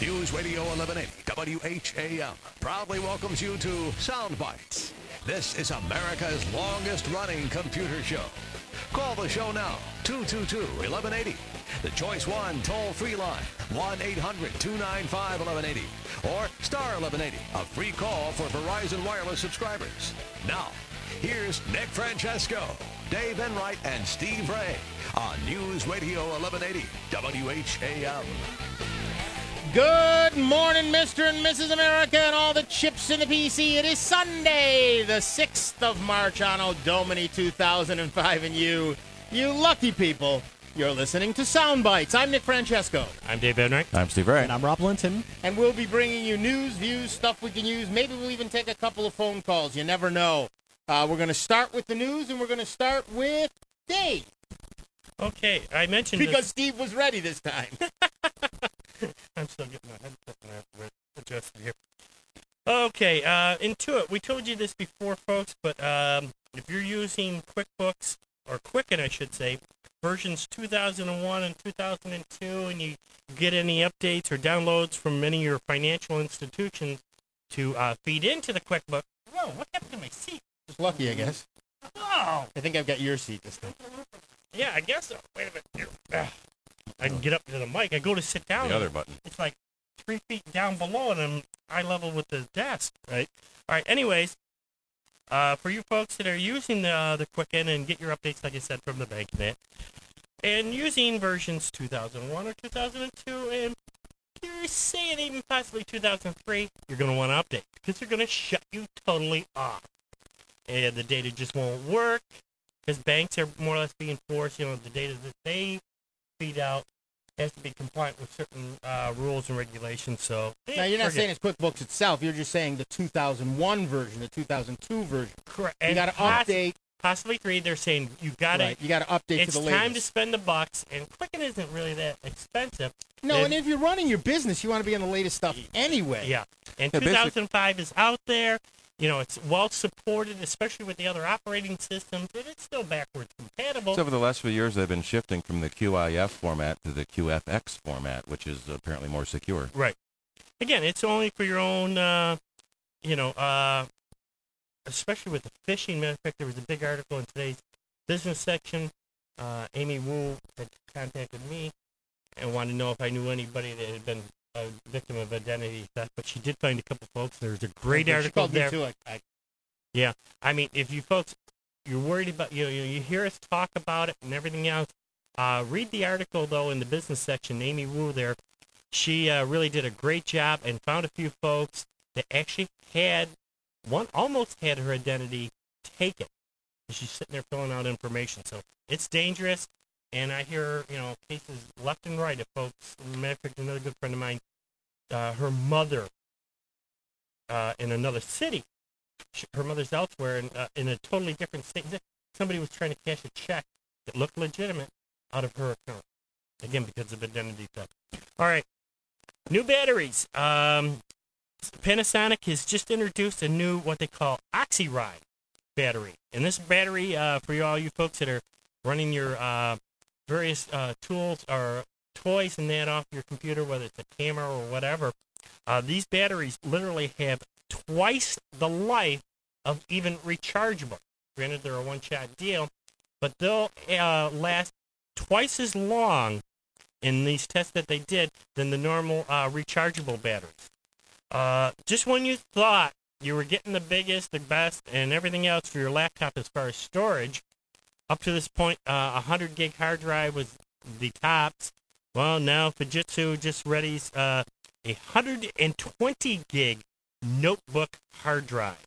News Radio 1180 WHAM proudly welcomes you to Sound Bites. This is America's longest-running computer show. Call the show now, 222-1180. The Choice 1 toll-free line, 1-800-295-1180. Or star 1180, a free call for Verizon Wireless subscribers. Now, here's Nick Francesco, Dave Enright, and Steve Ray on News Radio 1180 WHAM. Good morning, Mr. and Mrs. America and all the chips in the PC. It is Sunday, the 6th of March, Anno Domini 2005, and you lucky people, you're listening to Sound Bites. I'm Nick Francesco. I'm Dave Enright. I'm Steve Ray. And I'm Rob Linton. And we'll be bringing you news, views, stuff we can use. Maybe we'll even take a couple of phone calls. You never know. We're going to start with the news, and we're going to start with Dave. Okay, I mentioned because Steve was ready this time. I'm still getting my headset adjusted here. Okay, into it. We told you this before, folks, but if you're using QuickBooks, or Quicken, I should say, versions 2001 and 2002, and you get any updates or downloads from any of your financial institutions to feed into the QuickBooks. Whoa, what happened to my seat? Just lucky, I guess. Oh! I think I've got your seat this time. Yeah, I guess so. Wait a minute. I can get up to the mic. I go to sit down. The other button. It's like 3 feet down below, and I'm eye level with the desk, right? All right, anyways, for you folks that are using the Quicken and get your updates, like I said, from the BankNet, and using versions 2001 or 2002, and you're saying even possibly 2003, you're going to want to update, because they're going to shut you totally off. And the data just won't work, because banks are more or less being forced, the data that they feed out has to be compliant with certain rules and regulations. So now you're not saying it's QuickBooks itself. You're just saying the 2001 version, the 2002 version. Correct. You got to update. Possibly 3. They're saying you got to. You got to update to the latest. It's time to spend the bucks, and Quicken isn't really that expensive. No, and if you're running your business, you want to be on the latest stuff anyway. Yeah, and 2005 is out there. It's well supported, especially with the other operating systems, but it's still backwards compatible. So over the last few years, they've been shifting from the QIF format to the QFX format, which is apparently more secure. Right. Again, it's only for your own, especially with the phishing. Matter of fact, there was a big article in today's business section. Amy Wu had contacted me and wanted to know if I knew anybody that had been a victim of identity theft, but she did find a couple folks. There's a great article there. Yeah, I mean, if you folks, you're worried about, you hear us talk about it and everything else, read the article, though, in the business section. Amy Wu there, she really did a great job and found a few folks that actually almost had her identity taken. She's sitting there filling out information, so it's dangerous. And I hear, cases left and right of folks. Matter of fact, another good friend of mine, her mother in another city. Her mother's elsewhere in a totally different state. Somebody was trying to cash a check that looked legitimate out of her account. Again, because of identity theft. All right. New batteries. Panasonic has just introduced a new, what they call OxyRide battery. And this battery, for all you folks that are running your various tools or toys and that off your computer, whether it's a camera or whatever, these batteries literally have twice the life of even rechargeable. Granted, they're a one-shot deal, but they'll last twice as long in these tests that they did than the normal rechargeable batteries. Just when you thought you were getting the biggest, the best, and everything else for your laptop as far as storage, up to this point, 100 gig hard drive was the tops. Well, now Fujitsu just readies a 120 gig notebook hard drive.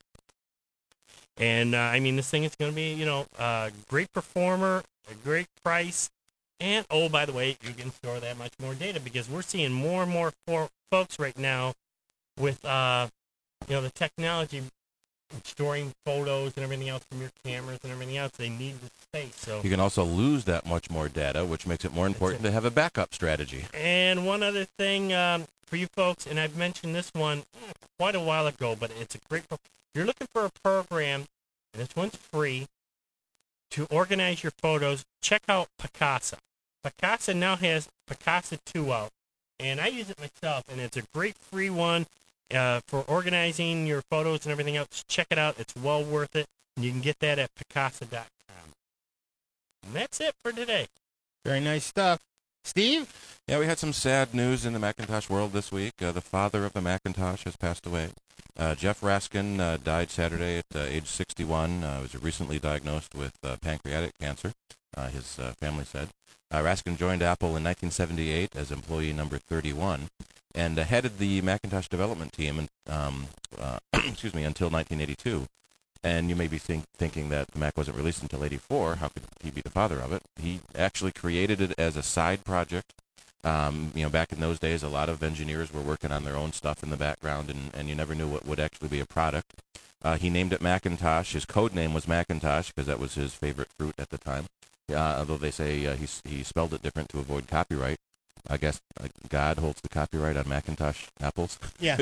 And, this thing is going to be, a great performer, a great price, and, oh, by the way, you can store that much more data because we're seeing more and more folks right now with, the technology storing photos and everything else from your cameras and everything else. They need the space. So you can also lose that much more data, which makes it more important to have a backup strategy. And one other thing for you folks, and I've mentioned this one quite a while ago, but it's a great program. You're looking for a program, and this one's free, to organize your photos. Check out Picasa. Picasa now has Picasa 2 out, and I use it myself, and it's a great free one for organizing your photos and everything else. Check it out. It's well worth it, and you can get that at Picasa.com. And that's it for today. Very nice stuff. Steve? Yeah, we had some sad news in the Macintosh world this week. The father of the Macintosh has passed away. Jeff Raskin died Saturday at age 61. He was recently diagnosed with pancreatic cancer, his family said. Raskin joined Apple in 1978 as employee number 31 and headed the Macintosh development team until 1982. And you may be thinking that the Mac wasn't released until 84. How could he be the father of it? He actually created it as a side project. Back in those days, a lot of engineers were working on their own stuff in the background, and you never knew what would actually be a product. He named it Macintosh. His code name was Macintosh because that was his favorite fruit at the time. Although they say he spelled it different to avoid copyright. I guess God holds the copyright on Macintosh apples. Yeah.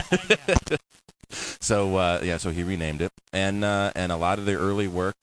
So he renamed it, and a lot of the early work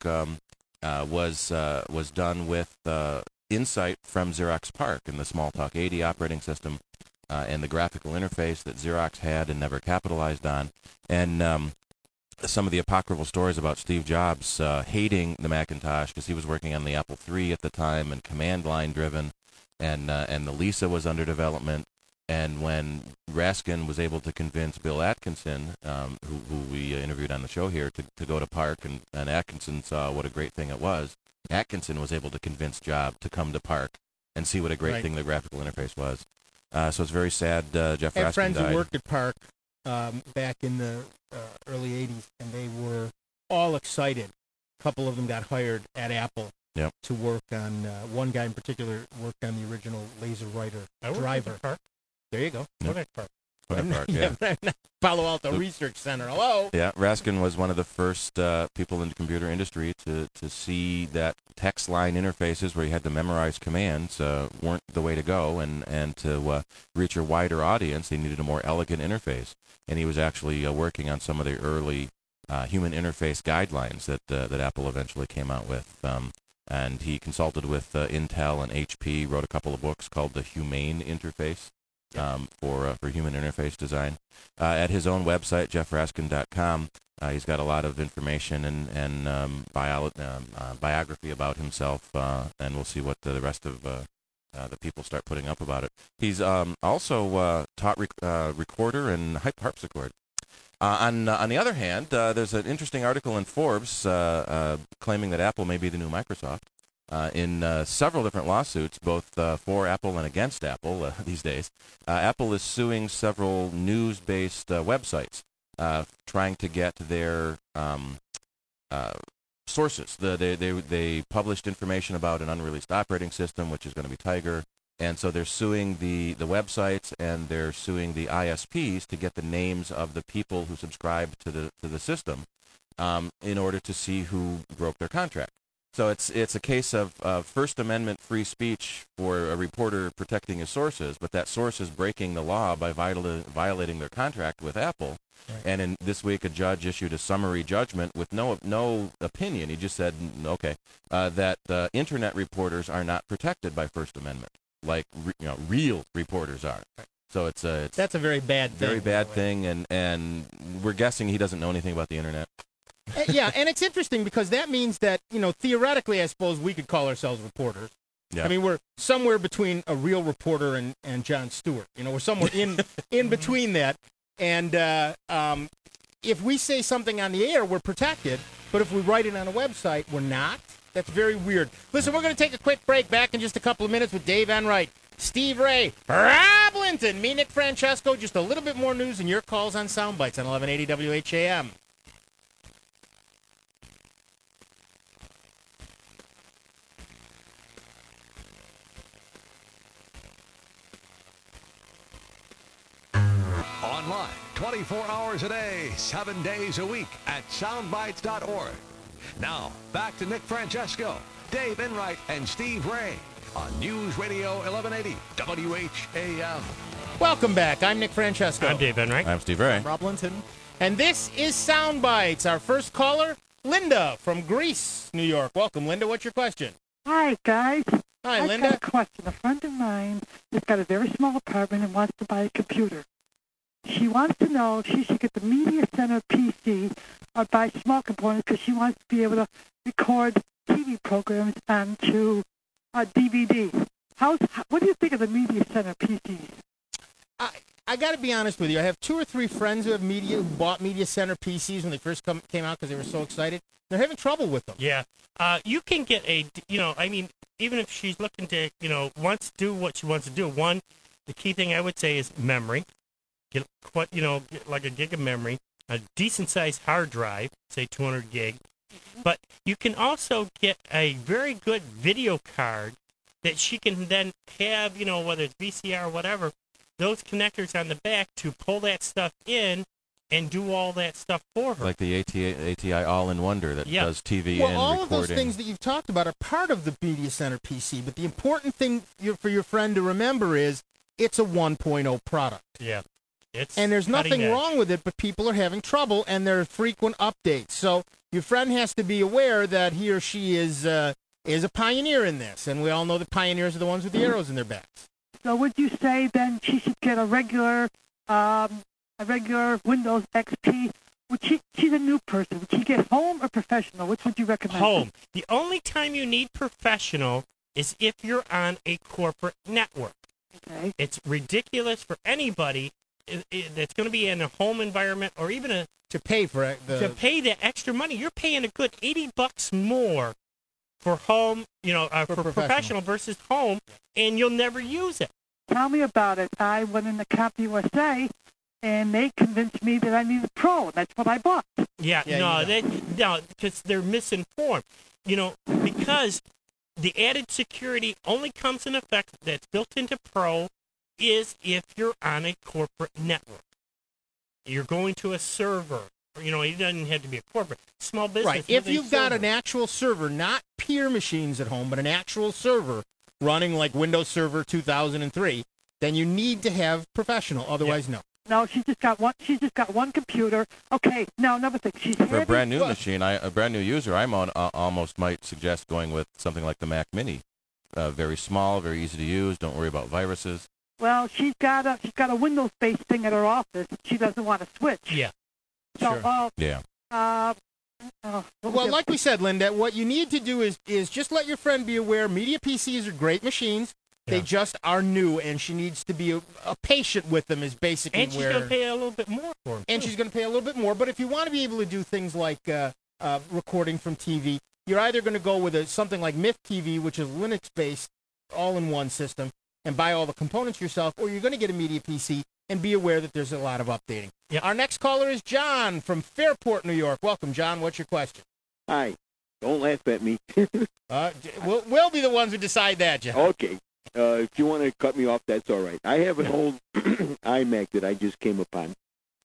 was done with insight from Xerox PARC and the Smalltalk 80 operating system, and the graphical interface that Xerox had and never capitalized on, and some of the apocryphal stories about Steve Jobs hating the Macintosh because he was working on the Apple III at the time and command line driven, and the Lisa was under development. And when Raskin was able to convince Bill Atkinson, who we interviewed on the show here, to go to PARC, and Atkinson saw what a great thing it was, Atkinson was able to convince Jobs to come to PARC and see what a great thing the graphical interface was. So it's very sad Jeff Raskin died. I had friends who worked at PARC back in the early 80s, and they were all excited. A couple of them got hired at Apple to work on, one guy in particular worked on the original Laser Writer driver. There you go. Kodak PARC, yeah. Palo Alto Research Center. Hello. Yeah, Raskin was one of the first people in the computer industry to see that text line interfaces where you had to memorize commands weren't the way to go, and to reach a wider audience, they needed a more elegant interface. And he was actually working on some of the early human interface guidelines that Apple eventually came out with. And he consulted with Intel and HP, wrote a couple of books called The Humane Interface. For human interface design. At his own website, jeffraskin.com, he's got a lot of information and biography about himself, and we'll see what the rest of the people start putting up about it. He's also taught recorder and harpsichord. On the other hand, there's an interesting article in Forbes claiming that Apple may be the new Microsoft. In several different lawsuits, both for Apple and against Apple these days. Apple is suing several news-based websites, trying to get their sources. They published information about an unreleased operating system, which is going to be Tiger, and so they're suing the websites, and they're suing the ISPs to get the names of the people who subscribe to the system in order to see who broke their contract. So it's a case of First Amendment free speech for a reporter protecting his sources, but that source is breaking the law by violating their contract with Apple. Right. And in this week, a judge issued a summary judgment with no opinion. He just said, okay, that Internet reporters are not protected by First Amendment, like real reporters are. Right. So that's a very bad thing. Very bad thing, and we're guessing he doesn't know anything about the Internet. Yeah, and it's interesting because that means that, theoretically, I suppose we could call ourselves reporters. Yeah. I mean, we're somewhere between a real reporter and Jon Stewart. We're somewhere in between that. And if we say something on the air, we're protected. But if we write it on a website, we're not. That's very weird. Listen, we're going to take a quick break. Back in just a couple of minutes with Dave Enright, Steve Ray, Rob Linton, me, Nick Francesco. Just a little bit more news and your calls on Soundbites on 1180 WHAM. Online, 24 hours a day, 7 days a week at soundbites.org. Now, back to Nick Francesco, Dave Enright, and Steve Ray on News Radio 1180 WHAM. Welcome back. I'm Nick Francesco. I'm Dave Enright. I'm Steve Ray. I'm Rob Linton. And this is Soundbites. Our first caller, Linda from Greece, New York. Welcome, Linda. What's your question? Hi, guys. Hi, I've Linda. got a question. A friend of mine has got a very small apartment and wants to buy a computer. She wants to know if she should get the Media Center PC or buy small components because she wants to be able to record TV programs onto DVD. What do you think of the Media Center PCs? I got to be honest with you. I have 2 or 3 friends who bought Media Center PCs when they first came out because they were so excited. They're having trouble with them. Yeah. You can get even if she's looking to, wants to do what she wants to do, one, the key thing I would say is memory. Get like a gig of memory, a decent-sized hard drive, say 200 gig. But you can also get a very good video card that she can then have, whether it's VCR or whatever, those connectors on the back to pull that stuff in and do all that stuff for her. Like the ATI All-in-Wonder that does TV well, and all recording. of those things that you've talked about are part of the Media Center PC, but the important thing for your friend to remember is it's a 1.0 product. Yeah. And there's nothing edge. wrong with it, but people are having trouble, and there are frequent updates. So your friend has to be aware that he or she is a pioneer in this, and we all know that pioneers are the ones with the arrows in their backs. So would you say then she should get a regular Windows XP? She's a new person. Would she get home or professional? Which would you recommend? Home. The only time you need professional is if you're on a corporate network. Okay. It's ridiculous for anybody that's going to be in a home environment or even to pay for to pay the extra money. You're paying a good $80 more for home, for professional versus home, and you'll never use it. Tell me about it. I went into CompUSA, and they convinced me that I needed Pro, and that's what I bought. No, because they're misinformed. Because the added security only comes in effect that's built into Pro is if you're on a corporate network. You're going to a server. It doesn't have to be a corporate. Small business. Right. If you've got an actual server, not peer machines at home, but an actual server running like Windows Server 2003, then you need to have professional. Otherwise, no. No, she's just got one. She's just got one computer. Okay. Now another thing. For a brand new machine, a brand new user, I almost might suggest going with something like the Mac Mini. Very small, very easy to use. Don't worry about viruses. Well, she's got a Windows-based thing at her office. She doesn't want to switch. Yeah. So, sure. Yeah. Well, like we said, Linda, what you need to do is just let your friend be aware Media PCs are great machines. They just are new, and she needs to be a patient with them is basically and she's going to pay a little bit more for them. And she's going to pay a little bit more. But if you want to be able to do things like recording from TV, you're either going to go with something like Myth TV, which is Linux-based, all-in-one system, and buy all the components yourself, or you're going to get a Media PC and be aware that there's a lot of updating. Yep. Our next caller is John from Fairport, New York. Welcome, John. What's your question? Hi. Don't laugh at me. We'll be the ones who decide that, John. Okay. If you want to cut me off, that's all right. I have an old iMac that I just came upon.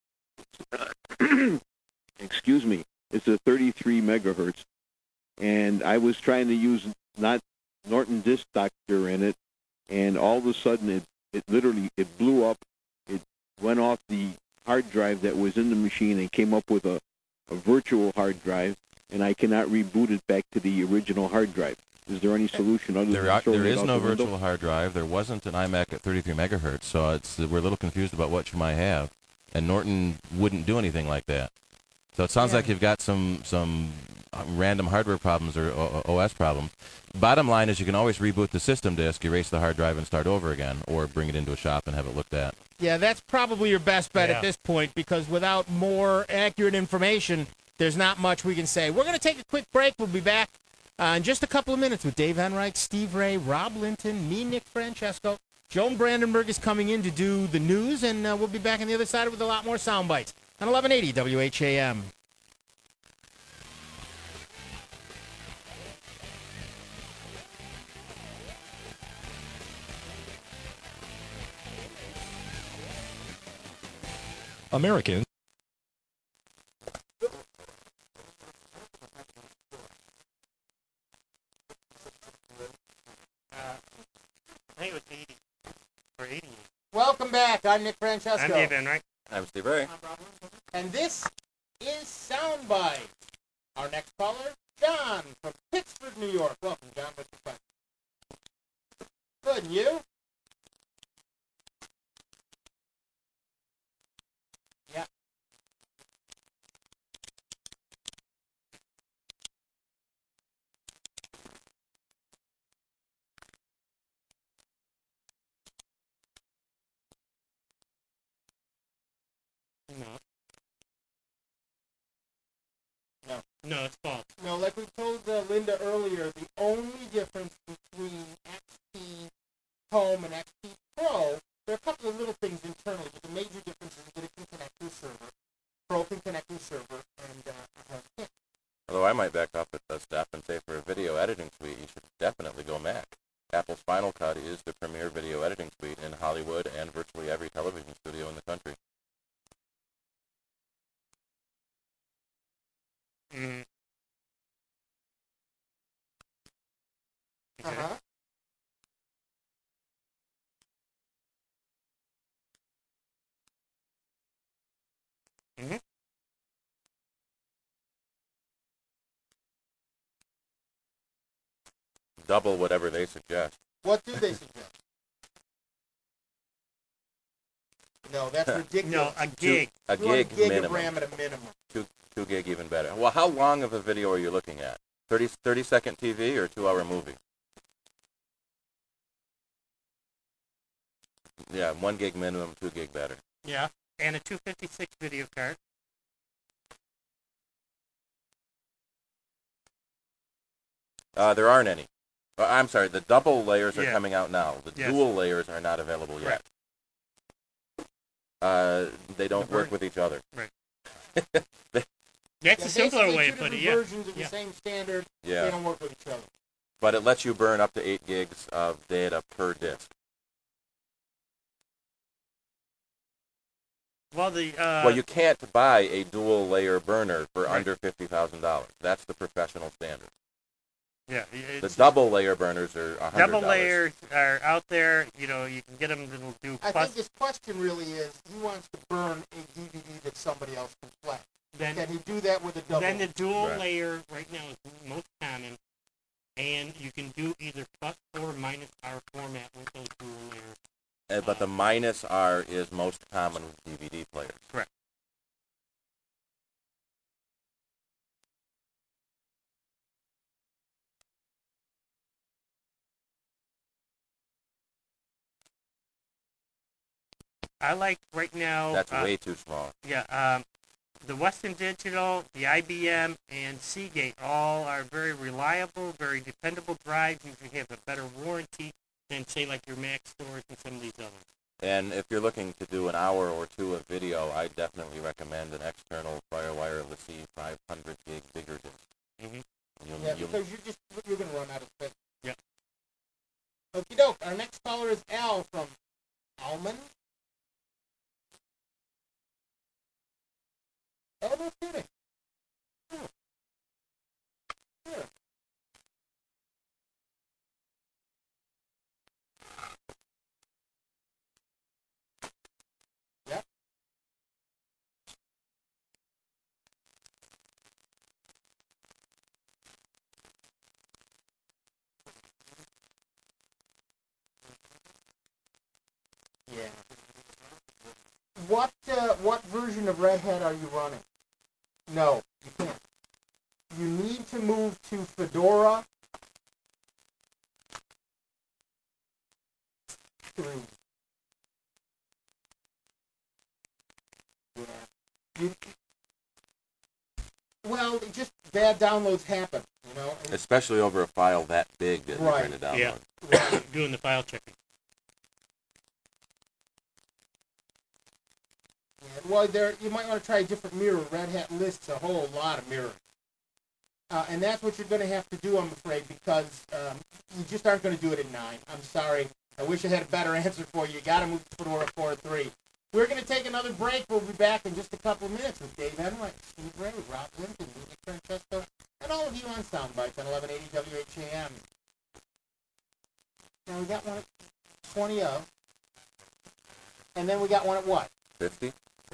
Excuse me. It's a 33 megahertz. And I was trying to use not Norton Disk Doctor in it, and all of a sudden it literally blew up. It went off the hard drive that was in the machine and came up with a virtual hard drive, and I cannot reboot it back to the original hard drive. Is there any solution other than there is no virtual hard drive. There wasn't an iMac at 33 megahertz, so we're a little confused about what you might have. And Norton wouldn't do anything like that. So it sounds like you've got some random hardware problems or OS problems. Bottom line is you can always reboot the system disk, erase the hard drive, and start over again, or bring it into a shop and have it looked at. Yeah, that's probably your best bet at this point, because without more accurate information, there's not much we can say. We're going to take a quick break. We'll be back in just a couple of minutes with Dave Enright, Steve Ray, Rob Linton, me, Nick Francesco. Joan Brandenburg is coming in to do the news, and we'll be back on the other side with a lot more sound bites on 1180 WHAM. Americans. I think it was 80 or 80. Welcome back. I'm Nick Francesco. I'm Dave Enright. I'm Steve Ray. And this is Soundbite. Our next caller, John from Pittsburgh, New York. Welcome, John. What's your question? good. And you? Yeah. No. No. No, it's false. No, like we told Linda earlier, the only difference between XP Home and XP Pro, there are a couple of little things internally, but the major difference is that it can connect to a server. Pro can connect to a server, and can't. Although I might back up at the step and say for a video editing suite, you should definitely go Mac. Apple's Final Cut is the premier video editing suite in Hollywood and virtually every television studio in the country. Mm. Okay. Uh-huh. Mm-hmm. Double whatever they suggest. What do they suggest? No, that's ridiculous. No, a gig. A You want gig a gig minimum. of RAM at a minimum. 2 gig even better. Well, how long of a video are you looking at? 30-second TV or 2-hour movie? Yeah, 1 gig minimum, 2 gig better. Yeah. And a 256 video card. There aren't any. I'm sorry, the double layers are Yeah. coming out now. The Yes. dual layers are not available yet. They don't work with each other. Right. They- That's a simpler basically way two to put it, different yeah. versions of Yeah. the same standard. Yeah. They don't work with each other. But it lets you burn up to 8 gigs of data per disk. Well, the Well, you can't buy a dual layer burner for Right. under $50,000. That's the professional standard. yeah, The it's, double layer burners are $100. double layers are out there. You know, you can get them that'll do I plus. think his question really is, he wants to burn a DVD that somebody else can play. Then Can he do that with a double? Then the dual Right. layer right now is most common, and you can do either plus or minus R format with those dual layers. But the minus R is most common with DVD players. Correct. I like right now. That's way too small. Yeah, the Western Digital, the IBM, and Seagate all are very reliable, very dependable drives. Usually have a better warranty than, say, like your Mac stores and some of these others. And if you're looking to do an hour or two of video, I definitely recommend an external FireWire LaCie 500 gig bigger disk. Mm-hmm. Yeah, because you're going to run out of space. Yeah. Okie doke. Our next caller is Al from Almond. Oh, no kidding. Sure. Yep. Yeah. What version of Red Hat are you running? No, you can't. You need to move to Fedora 3. Yeah. Well, just bad downloads happen, you know. and- Especially over a file that big that Right. you're trying to Yeah. download. Right. Doing the file checking. Yeah, well, you might want to try a different mirror. Red Hat lists a whole lot of mirroring. And that's what you're going to have to do, I'm afraid, because you just aren't going to do it at 9. I'm sorry. I wish I had a better answer for you. You got to move to Fedora 4.3. We're going to take another break. We'll be back in just a couple of minutes with Dave Enright, Steve Ray, Rob Linton, Nick Francesco, and all of you on Soundbites on 1180 WHAM. Now, we got one at 20 of. And then we got one at what? 50?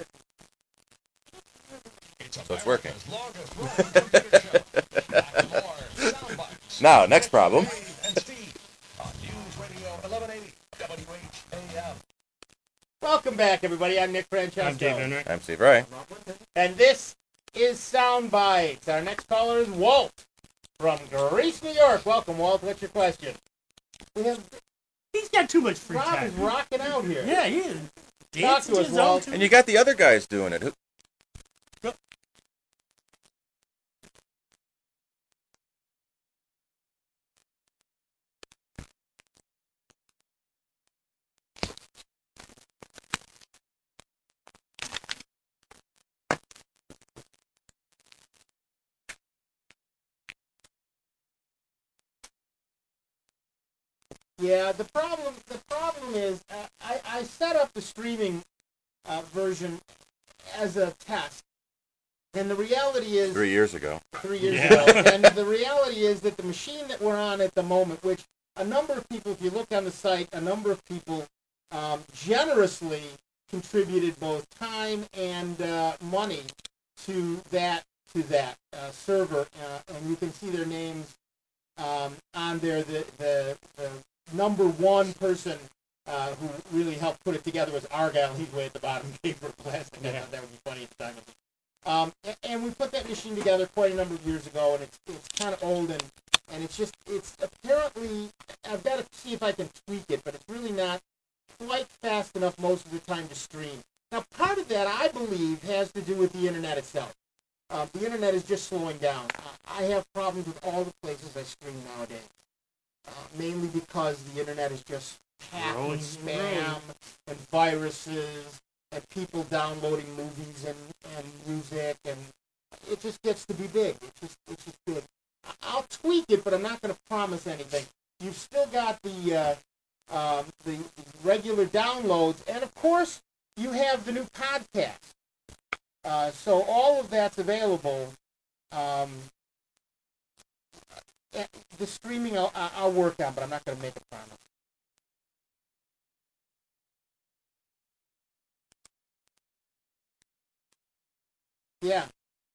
It's So it's working. America's longest running computer show. Back to more Soundbites. Now, next problem. Dave and Steve on News Radio Radio 1180 WHAM. Welcome back, everybody. I'm Nick Francesco. I'm Dave Henry. I'm Steve Ray. And this is Sound Bites. Our next caller is Walt from Greece, New York. Welcome, Walt. What's your question? He's got too much free Rob time. is rocking out here. Yeah, he is. Talk Dancing to us, his own Walt. tune. And you got the other guys doing it. Yeah, the problem is I set up the streaming version as a test, and the reality is 3 years ago. 3 years Yeah. ago, and the reality is that the machine that we're on at the moment, which a number of people, if you look on the site, a number of people generously contributed both time and money to that server, and you can see their names on there. The number one person who really helped put it together was Argyle. He's way at the bottom. Paper plastic. I thought that would be funny at the time. And we put that machine together quite a number of years ago, and it's kind of old, and it's apparently, I've got to see if I can tweak it, but it's really not quite fast enough most of the time to stream. Now, part of that, I believe, has to do with the internet itself. The internet is just slowing down. I have problems with all the places I stream nowadays, mainly because the internet is just packed with spam and viruses and people downloading movies and music, and it just gets to be big. It's just big. I'll tweak it, but I'm not going to promise anything. You've still got the regular downloads, and of course, you have the new podcast. So all of that's available. The streaming I'll work on, but I'm not going to make a promise. Yeah.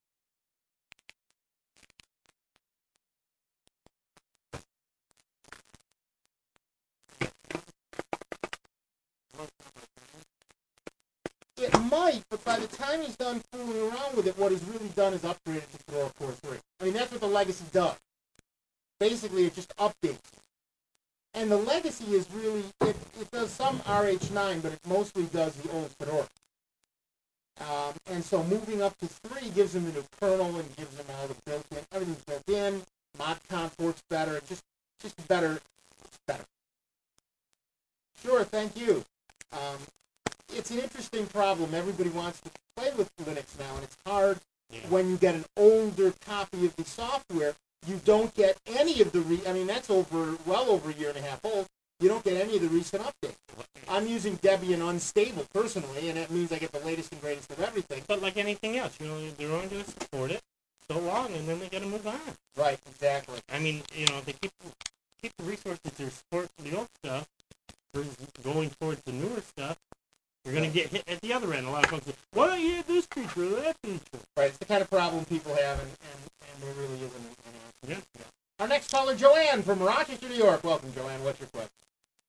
It might, but by the time he's done fooling around with it, what he's really done is upgraded to Fedora Core 3. I mean, that's what the legacy does. Basically, it just updates. And the legacy is really, it does some RH9, but it mostly does the old Fedora. And so moving up to 3 gives him the new kernel and gives him all the built-in, everything's built in, ModConf works better, it's just better. It's better. Sure, thank you. It's an interesting problem. Everybody wants to play with Linux now, and it's hard when you get an older copy of the software. You don't get any of the that's well over a year and a half old. You don't get any of the recent updates. I'm using Debian Unstable personally, and that means I get the latest and greatest of everything. But like anything else, they're only going to support it so long, and then they got to move on. Right, exactly. I mean, they keep the resources they support for the old stuff versus going towards the newer stuff. You're going to get hit at the other end. A lot of folks say, why don't you have this feature or that feature? Right, it's the kind of problem people have, and there really isn't an answer. Yeah. Our next caller, Joanne from Rochester, New York. Welcome, Joanne. What's your question?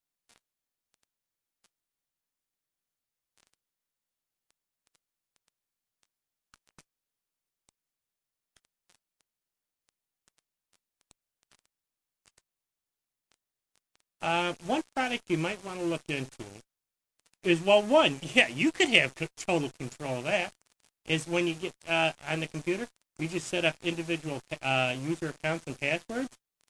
One product you might want to look into is, you could have total control of that, is when you get on the computer, you just set up individual user accounts and passwords.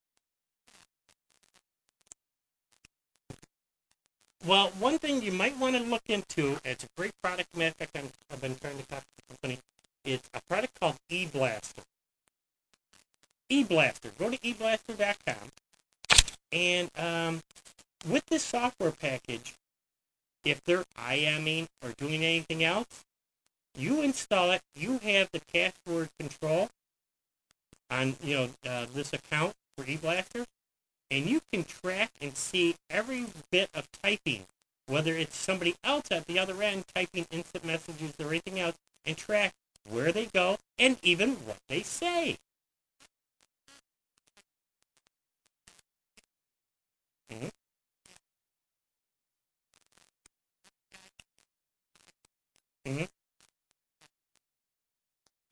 Well, one thing you might want to look into, it's a great product, matter of fact, I've been trying to talk to the company, it's a product called eBlaster. eBlaster, go to eblaster.com, and with this software package, if they're IMing or doing anything else, you install it, you have the password control on, this account for eBlaster, and you can track and see every bit of typing, whether it's somebody else at the other end typing instant messages or anything else, and track where they go and even what they say.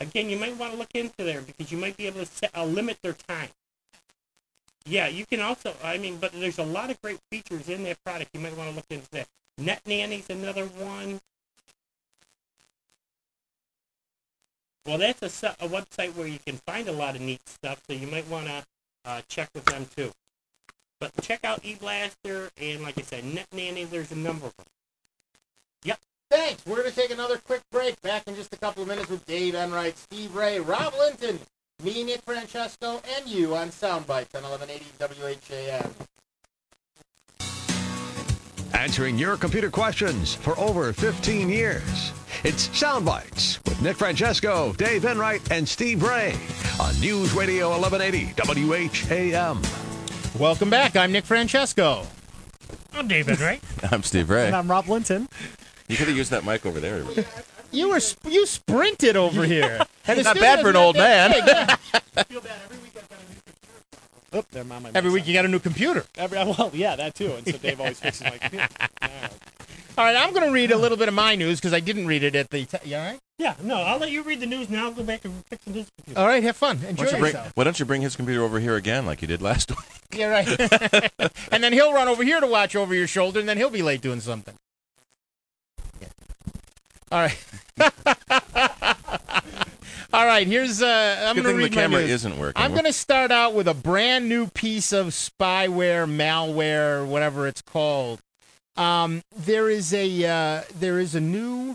again, you might want to look into there because you might be able to limit their time. Yeah, you can also, but there's a lot of great features in that product. You might want to look into that. Net Nanny's another one. Well, that's a website where you can find a lot of neat stuff, so you might want to check with them too. But check out eBlaster, and like I said, Net Nanny, there's a number of them. Yep. Thanks. We're going to take another quick break. Back in just a couple of minutes with Dave Enright, Steve Ray, Rob Linton, me, Nick Francesco, and you on Soundbites on 1180 WHAM. Answering your computer questions for over 15 years. It's Soundbites with Nick Francesco, Dave Enright, and Steve Ray on News Radio 1180 WHAM. Welcome back. I'm Nick Francesco. I'm Dave Enright. I'm Steve Ray. And I'm Rob Linton. You could have used that mic over there. You sprinted over here. And Not bad for an old man. I feel bad. Every week I've got a new computer. Oh, there, Mom. Every week you got a new computer. Well, yeah, that too. And so Dave always fixes my computer. All right, I'm going to read a little bit of my news because I didn't read it at the you all right? Yeah, no, I'll let you read the news, and I'll go back and fix his computer. All right, have fun. Enjoy yourself. Why don't you bring his computer over here again like you did last week? Yeah, right. And then he'll run over here to watch over your shoulder, and then he'll be late doing something. Yeah. All right. All right, here's I'm going to read the camera my news. isn't working. I'm going to start out with a brand new piece of spyware, malware, whatever it's called. There is a new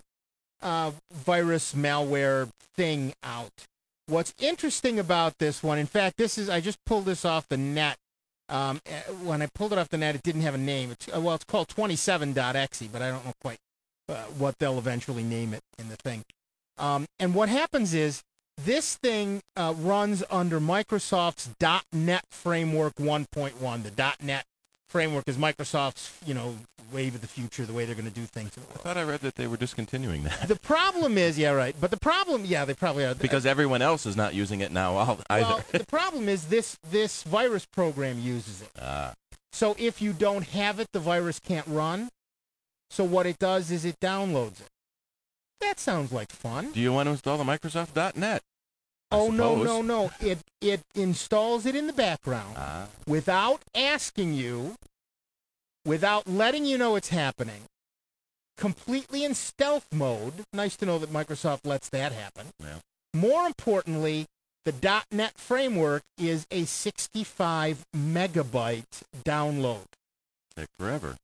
virus malware thing out. What's interesting about this one, in fact, I just pulled this off the net. When I pulled it off the net, it didn't have a name. It's called 27.exe, but I don't know quite what they'll eventually name it in the thing. And what happens is this thing runs under Microsoft's .NET Framework 1.1. The .NET Framework is Microsoft's, wave of the future, the way they're going to do things in the world. I thought I read that they were discontinuing that. The problem is, yeah, right. But the problem, yeah, they probably are. Because everyone else is not using it now either. Well, the problem is this virus program uses it. So if you don't have it, the virus can't run. So what it does is it downloads it. That sounds like fun. Do you want to install the Microsoft.NET? Oh, no. It installs it in the background without asking you, without letting you know it's happening, completely in stealth mode. Nice to know that Microsoft lets that happen. Yeah. More importantly, the .NET framework is a 65 megabyte download. Take forever.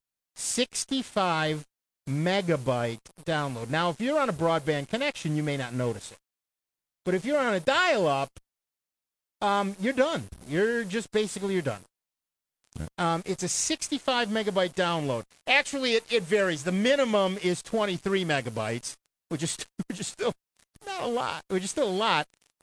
65 megabyte download. Now, if you're on a broadband connection, you may not notice it. But if you're on a dial-up, you're done. You're done. It's a 65 megabyte download. Actually, it varies. The minimum is 23 megabytes, which is still not a lot. Which is still a lot.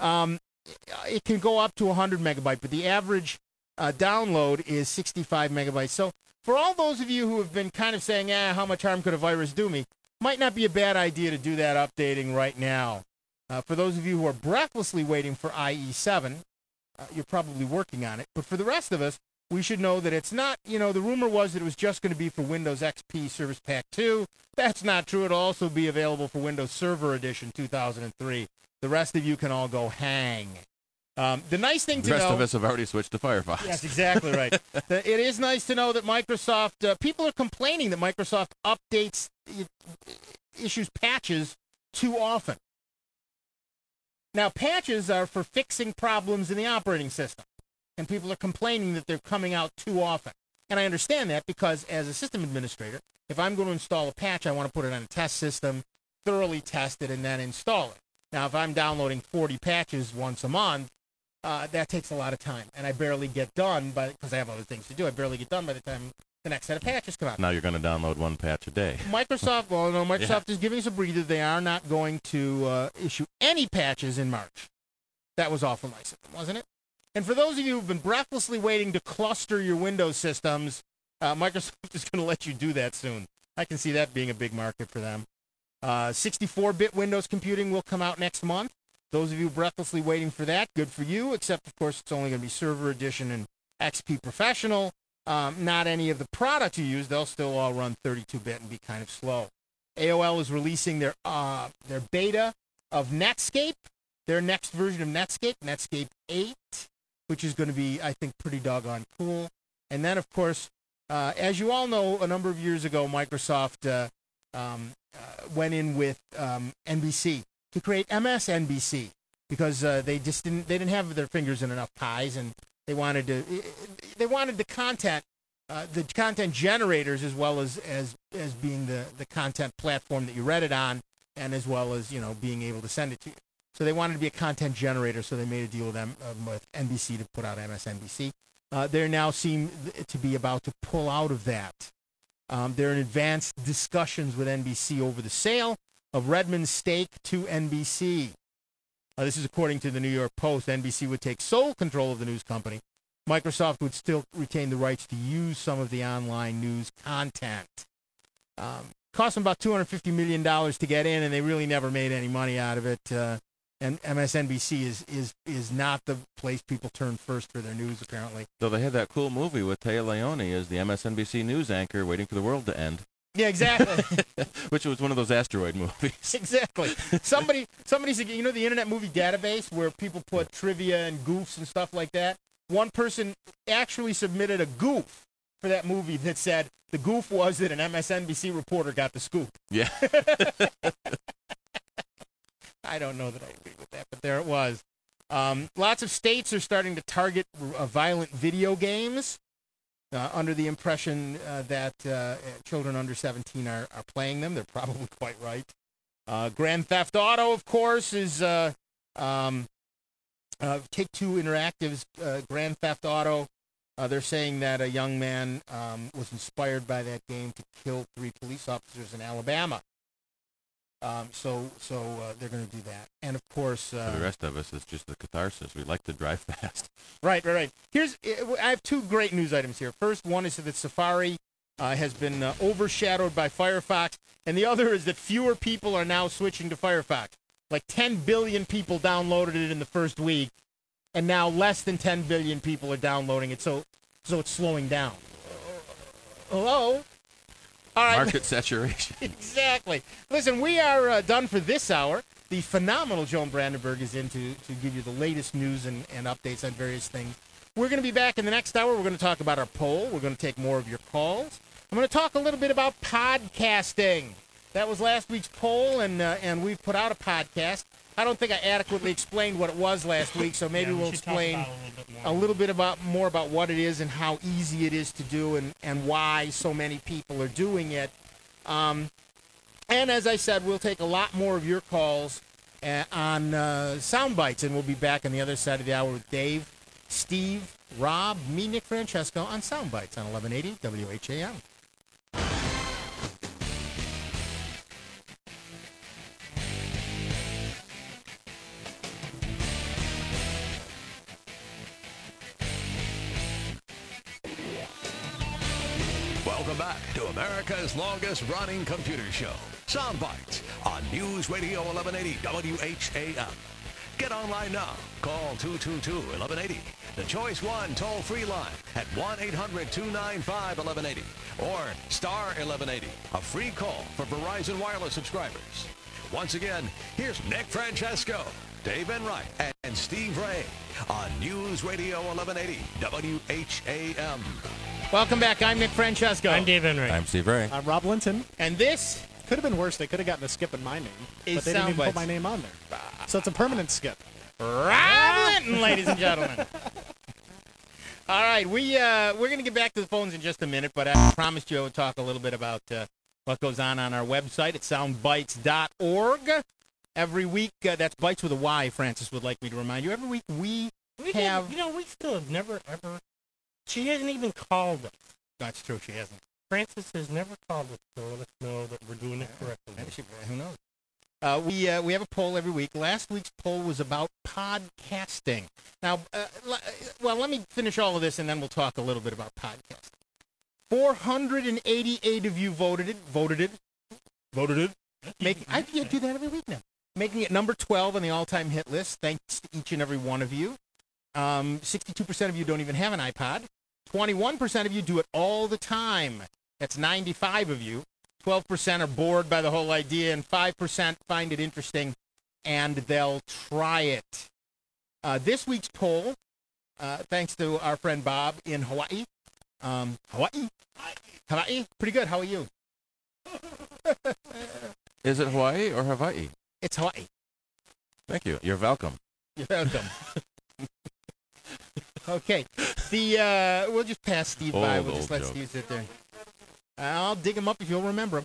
It can go up to 100 megabyte, but the average download is 65 megabytes. So for all those of you who have been kind of saying, how much harm could a virus do me, might not be a bad idea to do that updating right now. For those of you who are breathlessly waiting for IE7, you're probably working on it. But for the rest of us, we should know that it's not, the rumor was that it was just going to be for Windows XP Service Pack 2. That's not true. It'll also be available for Windows Server Edition 2003. The rest of you can all go hang. The nice thing to know... The rest of us have already switched to Firefox. Yes, exactly right. It is nice to know that Microsoft... people are complaining that Microsoft updates, issues patches too often. Now, patches are for fixing problems in the operating system, and people are complaining that they're coming out too often. And I understand that because as a system administrator, if I'm going to install a patch, I want to put it on a test system, thoroughly test it, and then install it. Now, if I'm downloading 40 patches once a month, that takes a lot of time, and I barely get done because I have other things to do. I barely get done by the time the next set of patches come out. Now you're going to download one patch a day. Microsoft is giving us a breather. They are not going to issue any patches in March. That was awful nice of them, wasn't it? And for those of you who've been breathlessly waiting to cluster your Windows systems, Microsoft is going to let you do that soon. I can see that being a big market for them. 64-bit Windows computing will come out next month. Those of you breathlessly waiting for that, good for you, except, of course, it's only going to be Server Edition and XP Professional. Not any of the products you use. They'll still all run 32-bit and be kind of slow. AOL is releasing their beta of Netscape. their next version of Netscape, Netscape 8, which is going to be, I think, pretty doggone cool. And then, of course, as you all know, a number of years ago, Microsoft went in with NBC to create MSNBC because they didn't have their fingers in enough pies, and they wanted the content generators as well as being the content platform that you read it on, and as well as being able to send it to you. So they wanted to be a content generator, so they made a deal with them with NBC to put out MSNBC. They now seem to be about to pull out of that. They're in advanced discussions with NBC over the sale of Redmond's stake to NBC. This is according to the New York Post. NBC would take sole control of the news company. Microsoft would still retain the rights to use some of the online news content. Cost them about $250 million to get in, and they really never made any money out of it. And MSNBC is not the place people turn first for their news, apparently. So they had that cool movie with Taya Leone as the MSNBC news anchor waiting for the world to end. Yeah, exactly. Which was one of those asteroid movies. Exactly. Somebody said, the Internet Movie Database where people put trivia and goofs and stuff like that? One person actually submitted a goof for that movie that said the goof was that an MSNBC reporter got the scoop. Yeah. I don't know that I agree with that, but there it was. Lots of states are starting to target violent video games under the impression that children under 17 are playing them. They're probably quite right. Grand Theft Auto, of course, is Take-Two Interactive's Grand Theft Auto. They're saying that a young man was inspired by that game to kill 3 police officers in Alabama. So they're going to do that. And, of course... For the rest of us, it's just the catharsis. We like to drive fast. Right. I have 2 great news items here. First, one is that Safari has been overshadowed by Firefox, and the other is that fewer people are now switching to Firefox. Like 10 billion people downloaded it in the first week, and now less than 10 billion people are downloading it, so it's slowing down. Hello? All right. Market saturation. Exactly. Listen, we are done for this hour. The phenomenal Joan Brandenburg is in to give you the latest news and updates on various things. We're going to be back in the next hour. We're going to talk about our poll. We're going to take more of your calls. I'm going to talk a little bit about podcasting. That was last week's poll, and we've put out a podcast. I don't think I adequately explained what it was last week, so maybe we'll explain a little bit more about what it is and how easy it is to do and why so many people are doing it. And as I said, we'll take a lot more of your calls on Soundbites, and we'll be back on the other side of the hour with Dave, Steve, Rob, me, Nick Francesco on Soundbites on 1180 WHAM. Welcome back to America's longest-running computer show, Soundbites, on News Radio 1180 WHAM. Get online now. Call 222-1180. The Choice 1 toll-free line at 1-800-295-1180 or star 1180, a free call for Verizon Wireless subscribers. Once again, here's Nick Francesco, Dave Enright, and Steve Ray on News Radio 1180 WHAM. Welcome back. I'm Nick Francesco. I'm Dave Enright. I'm Steve Ray. I'm Rob Linton. And this Could have been worse. They could have gotten a skip in my name, is but they didn't even Soundbites. put my name on there. So it's a permanent skip. Rob Linton, ladies and gentlemen. All right, we're going to get back to the phones in just a minute, but I promised you I would talk a little bit about what goes on our website at soundbites.org. Every week, that's Bites with a Y, Francis would like me to remind you. Every week we have... we still have never, ever... She hasn't even called us. That's true, she hasn't. Francis has never called us to let us know that we're doing it correctly. Who knows? We have a poll every week. Last week's poll was about podcasting. Now, let me finish all of this, and then we'll talk a little bit about podcasting. 488 of you voted it. I do that every week now. Making it number 12 on the all-time hit list. Thanks to each and every one of you. 62% of you don't even have an iPod. 21% of you do it all the time. That's 95 of you. 12% are bored by the whole idea, and 5% find it interesting and they'll try it. This week's poll, thanks to our friend Bob in Hawaii. Hawaii? Pretty good. How are you? Is it Hawaii or Hawaii? It's Hawaii. Thank you. You're welcome. You're welcome. Okay. We'll just pass Steve by. We'll just let joke. Steve sit there. I'll dig him up if you'll remember him.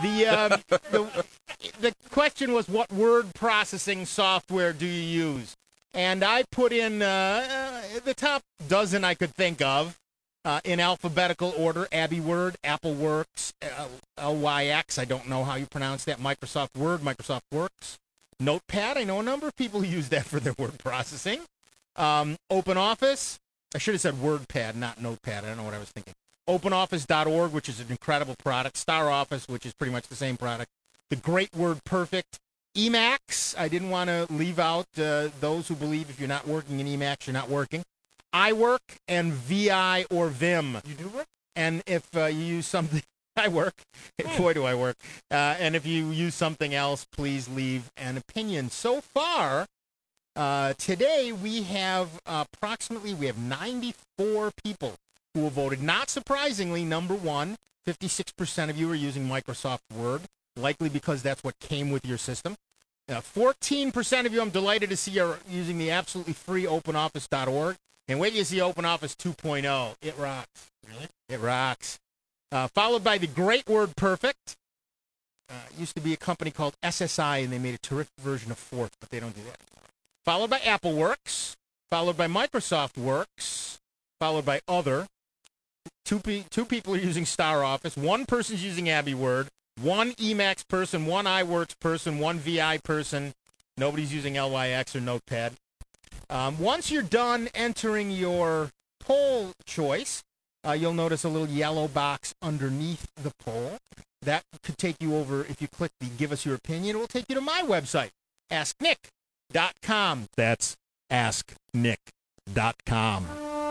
The question was, what word processing software do you use? And I put in the top dozen I could think of in alphabetical order: AbiWord, AppleWorks, LYX, I don't know how you pronounce that, Microsoft Word, Microsoft Works, Notepad, I know a number of people who use that for their word processing. OpenOffice, I should have said WordPad, not Notepad, I don't know what I was thinking. OpenOffice.org, which is an incredible product. StarOffice, which is pretty much the same product. The Great WordPerfect. Emacs, I didn't want to leave out those who believe if you're not working in Emacs, you're not working. iWork and VI or Vim. You do work? And if you use something, I work. Boy, do I work. And if you use something else, please leave an opinion. So far, today we have approximately 94 people who have voted. Not surprisingly, number one, 56% of you are using Microsoft Word, likely because that's what came with your system. 14% of you, I'm delighted to see, are using the absolutely free OpenOffice.org. And wait till you see OpenOffice 2.0. It rocks. Really? It rocks. Followed by the Great WordPerfect. Used to be a company called SSI, and they made a terrific version of Forth, but they don't do that anymore. Followed by AppleWorks. Followed by Microsoft Works. Followed by Other. Two people are using StarOffice. One person's using AbiWord. One Emacs person, one iWorks person, one VI person. Nobody's using LYX or Notepad. Once you're done entering your poll choice, you'll notice a little yellow box underneath the poll. That could take you over, if you click the Give Us Your Opinion, it will take you to my website, AskNick.com. That's AskNick.com.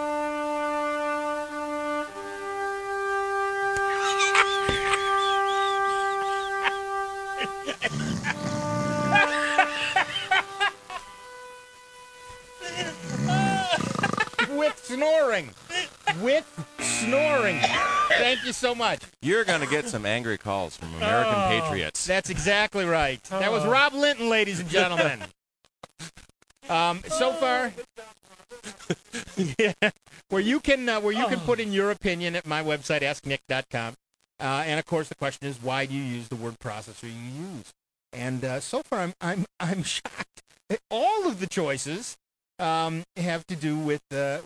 With snoring. Thank you so much. You're going to get some angry calls from American patriots. That's exactly right. That was Rob Linton, ladies and gentlemen. So far, yeah, where you can put in your opinion at my website, AskNick.com. And of course, the question is, why do you use the word processor you use? And so far, I'm shocked. All of the choices have to do with the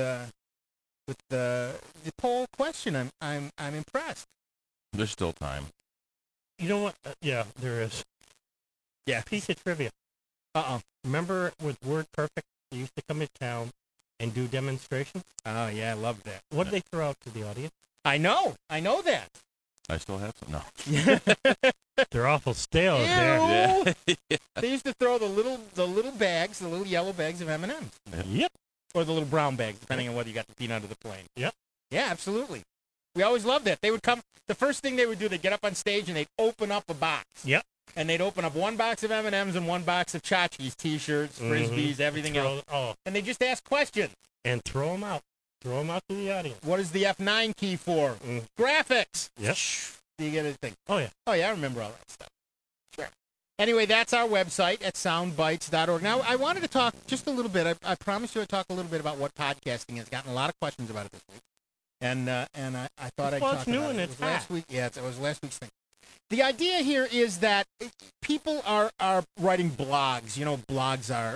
poll question. I'm impressed. There's still time. You know what? Yeah, there is. Yeah. Piece of trivia. Remember with WordPerfect, they used to come in town and do demonstrations? Oh, yeah, I love that. What did they throw out to the audience? I know that. I still have some. No. They're awful stale Ew. there. Yeah. They used to throw the little bags, the little yellow bags of M&Ms. Yep. Or the little brown bags, depending on whether you got the peanut or the plain. Yep. Yeah, absolutely. We always loved that. They would come, the first thing they would do, they'd get up on stage and they'd open up a box. Yep. And they'd open up one box of M&Ms and one box of tchotchkes, T-shirts, Frisbees, everything else. And they just ask questions. And throw them out. Throw them out to the audience. What is the F9 key for? Graphics. Yep. Do you get anything? Oh, yeah. Oh, yeah, I remember all that stuff. Sure. Anyway, that's our website at soundbites.org. Now, I wanted to talk just a little bit. I promised you I'd talk a little bit about what podcasting is. Gotten a lot of questions about it this week. And I thought I'd talk it's new about and it. it's It was last hot. week. Yeah, it was last week's thing. The idea here is that people are writing blogs. You know, blogs are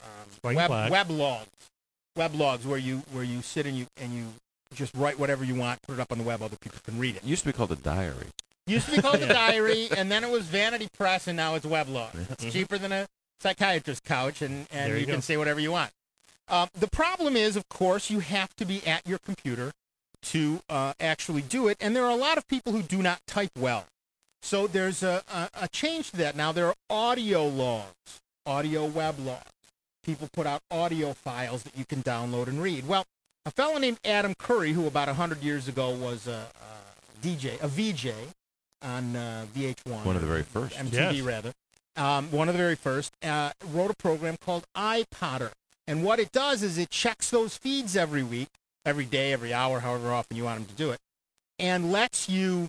weblogs where you sit and you just write whatever you want, put it up on the web, other people can read it. It used to be called a diary. Used to be called a diary, and then it was Vanity Press, and now it's weblog. It's cheaper than a psychiatrist's couch, and you can say whatever you want. The problem is, of course, you have to be at your computer to actually do it, and there are a lot of people who do not type well. So there's a change to that. Now, there are audio logs, audio weblogs. People put out audio files that you can download and read. Well, a fellow named Adam Curry, who about 100 years ago was a VJ on VH1. One of the very first. MTV, Yes. rather. one of the very first, wrote a program called iPodder. And what it does is it checks those feeds every week, every day, every hour, however often you want them to do it, and lets you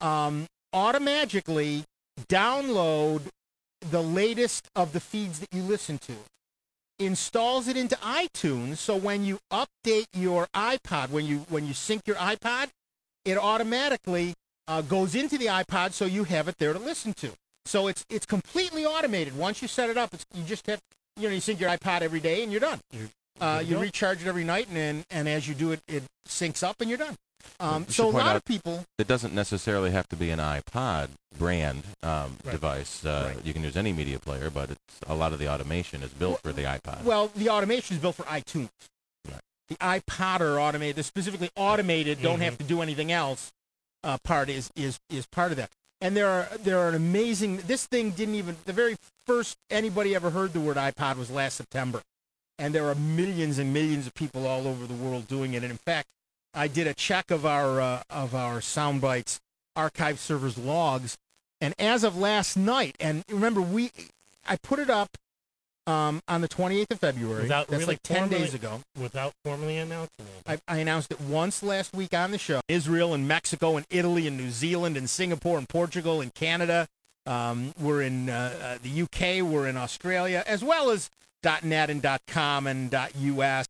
automatically download the latest of the feeds that you listen to. Installs it into iTunes, so when you update your iPod, when you sync your iPod, it automatically goes into the iPod, so you have it there to listen to. So it's completely automated. Once you set it up, you just have you sync your iPod every day and you're done. You recharge it every night, and as you do it, it syncs up and you're done. So a lot of people... It doesn't necessarily have to be an iPod brand device. Right. You can use any media player, but a lot of the automation is built for the iPod. Well, the automation is built for iTunes. Right. The iPodder automated, the specifically automated, don't have to do anything else part is part of that. And there are an amazing... This thing didn't even... The very first anybody ever heard the word iPod was last September. And there are millions and millions of people all over the world doing it. And in fact, I did a check of our Soundbites archive server's logs, and as of last night, and remember, I put it up on the 28th of February. That's really like 10 days ago. Without formally announcing it. I announced it once last week on the show. Israel and Mexico and Italy and New Zealand and Singapore and Portugal and Canada. We're in the UK. We're in Australia, as well as .net and .com and .us.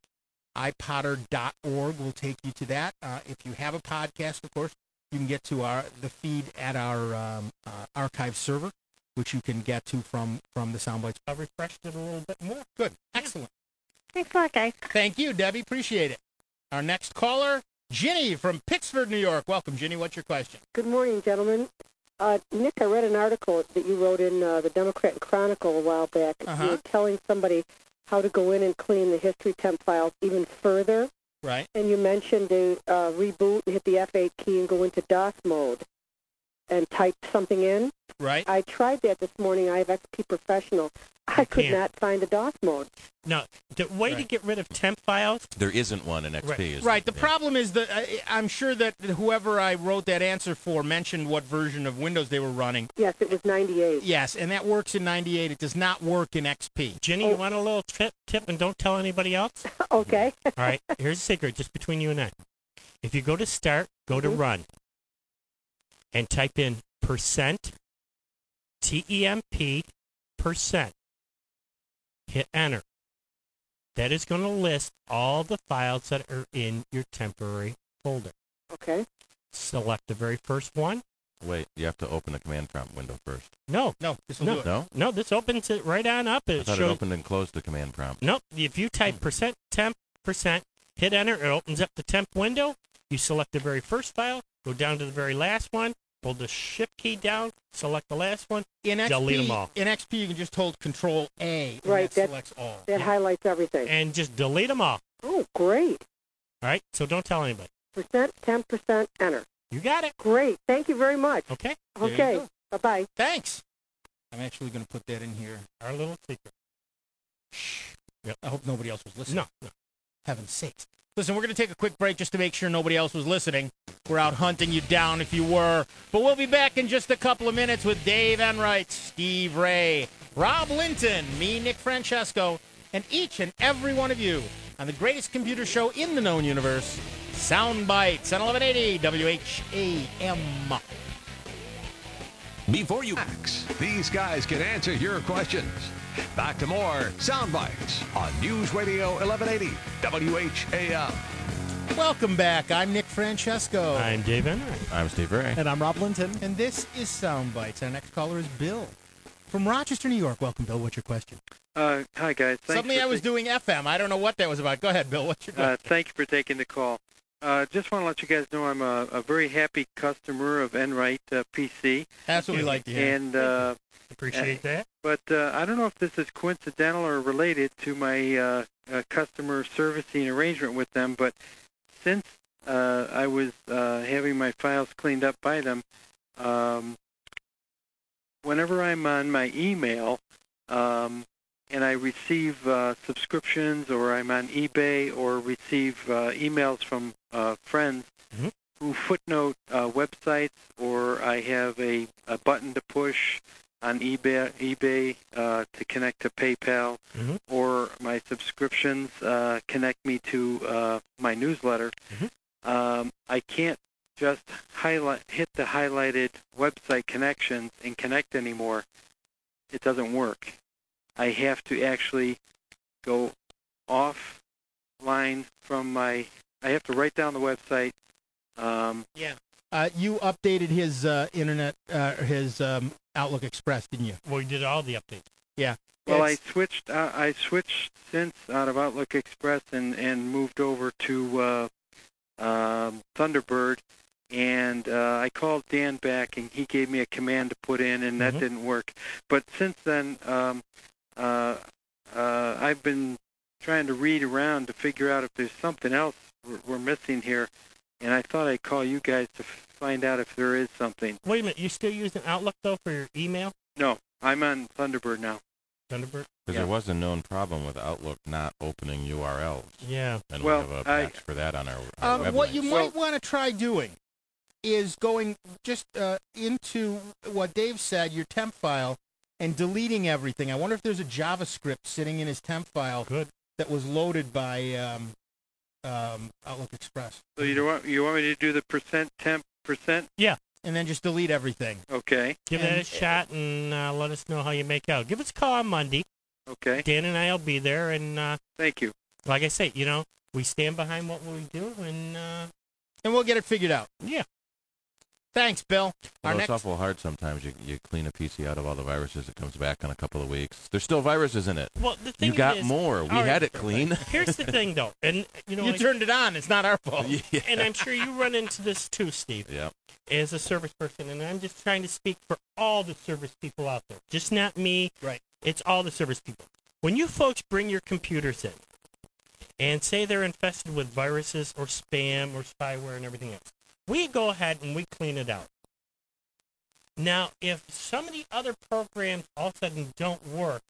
iPodder.org will take you to that. If you have a podcast, of course, you can get to the feed at our archive server, which you can get to from the Soundbites. I've refreshed it a little bit more. Good. Excellent. Thanks a lot, guys. Thank you, Debbie. Appreciate it. Our next caller, Ginny from Pittsford, New York. Welcome, Ginny. What's your question? Good morning, gentlemen. Nick, I read an article that you wrote in the Democrat and Chronicle a while back. Uh-huh. You were telling somebody how to go in and clean the history temp files even further. Right. And you mentioned to reboot and hit the F8 key and go into DOS mode and type something in. Right. I tried that this morning. I have XP Professional. I could can't. not find the DOS mode. No, the way to get rid of temp files, There isn't one in XP. Right. Is Right. The yeah. problem is that I'm sure that whoever I wrote that answer for mentioned what version of Windows they were running. Yes, it was 98. Yes, and that works in 98. It does not work in XP. Ginny, you want a little tip and don't tell anybody else? Okay. All right, here's a secret, just between you and I. If you go to Start, go to Run, and type in %, TEMP, %. Hit Enter. That is going to list all the files that are in your temporary folder. Okay. Select the very first one. Wait, you have to open the command prompt window first. No, This will do it. No? no, this opens it right on up. I It thought it shows. opened and closed the command prompt. Nope. If you type %, temp, hit Enter, it opens up the temp window. You select the very first file, go down to the very last one, hold the Shift key down, select the last one, In XP, delete them all. In XP, you can just hold Control A, and Right, that selects all. That highlights everything. and just delete them all. Oh, great. All right? So don't tell anybody. %, 10%, enter. You got it. Great. Thank you very much. Okay? There you Okay. go. Bye-bye. Thanks. I'm actually going to put that in here. Our little secret. I hope nobody else was listening. No. Heaven's sakes. Listen, we're going to take a quick break just to make sure nobody else was listening. We're out hunting you down if you were. But we'll be back in just a couple of minutes with Dave Enright, Steve Ray, Rob Linton, me, Nick Francesco, and each and every one of you on the greatest computer show in the known universe, Soundbites on 1180 WHAM. Before you ask, these guys can answer your questions. Back to more Soundbites on News Radio 1180 WHAM. Welcome back. I'm Nick Francesco. I'm Dave Enright. I'm Steve Ray. And I'm Rob Linton. And this is Soundbites. Our next caller is Bill from Rochester, New York. Welcome, Bill. What's your question? Hi, guys. Suddenly I was doing FM. I don't know what that was about. Go ahead, Bill. What's your question? Thank you for taking the call. Just want to let you guys know I'm a very happy customer of Enright PC. That's what we like to hear. And Appreciate that. but I don't know if this is coincidental or related to my customer servicing arrangement with them, but since I was having my files cleaned up by them, whenever I'm on my email and I receive subscriptions, or I'm on eBay, or receive emails from friends who footnote websites, or I have a button to push on eBay to connect to PayPal, or my subscriptions connect me to my newsletter. I can't just hit the highlighted website connections and connect anymore. It doesn't work. I have to actually go offline from I have to write down the website. You updated his internet, his Outlook Express, didn't you? Well, you did all the updates. Yeah. Well, I switched since out of Outlook Express and moved over to Thunderbird, and I called Dan back, and he gave me a command to put in, and that didn't work. But since then, I've been trying to read around to figure out if there's something else we're missing here, and I thought I'd call you guys to find out if there is something. Wait a minute. You still using Outlook, though, for your email? No, I'm on Thunderbird now. Thunderbird? Because there was a known problem with Outlook not opening URLs. Yeah. And Well, we have a patch for that on our website. What you might want to try doing is going just into what Dave said, your temp file, and deleting everything. I wonder if there's a JavaScript sitting in his temp file that was loaded by Outlook Express. So you want me to do the %temp%? Yeah. And then just delete everything. Okay. Give that a shot and let us know how you make out. Give us a call on Monday. Okay. Dan and I will be there. And thank you. Like I say, we stand behind what we do, and we'll get it figured out. Yeah. Thanks, Bill. It's awful hard sometimes. You clean a PC out of all the viruses. It comes back in a couple of weeks. There's still viruses in it. Well, the thing you got is, more. We had it clean. Here's the thing, though. And you turned it on. It's not our fault. Yeah. And I'm sure you run into this too, Steve. Yeah. As a service person, and I'm just trying to speak for all the service people out there. Just not me. Right. It's all the service people. When you folks bring your computers in and say they're infested with viruses or spam or spyware and everything else, we go ahead and we clean it out. Now, if some of the other programs all of a sudden don't work,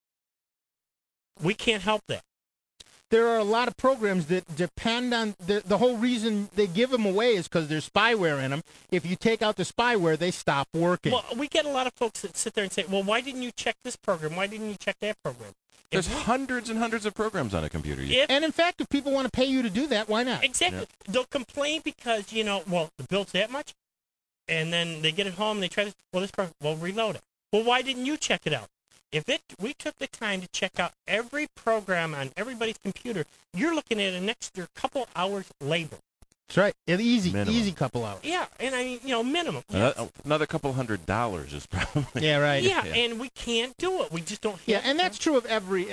we can't help that. There are a lot of programs that depend on the whole reason they give them away is because there's spyware in them. If you take out the spyware, they stop working. Well, we get a lot of folks that sit there and say, well, why didn't you check this program? Why didn't you check that program? There's hundreds and hundreds of programs on a computer. And in fact, if people want to pay you to do that, why not? Exactly. Yeah. They'll complain because, the bill's that much, and then they get it home and they try to, this program, reload it. Well, why didn't you check it out? If we took the time to check out every program on everybody's computer, you're looking at an extra couple hours labor. That's right. Easy couple hours. Yeah, and I mean, minimum. Another couple $100 is probably. Yeah, right. Yeah, and we can't do it. We just don't. And that's true of every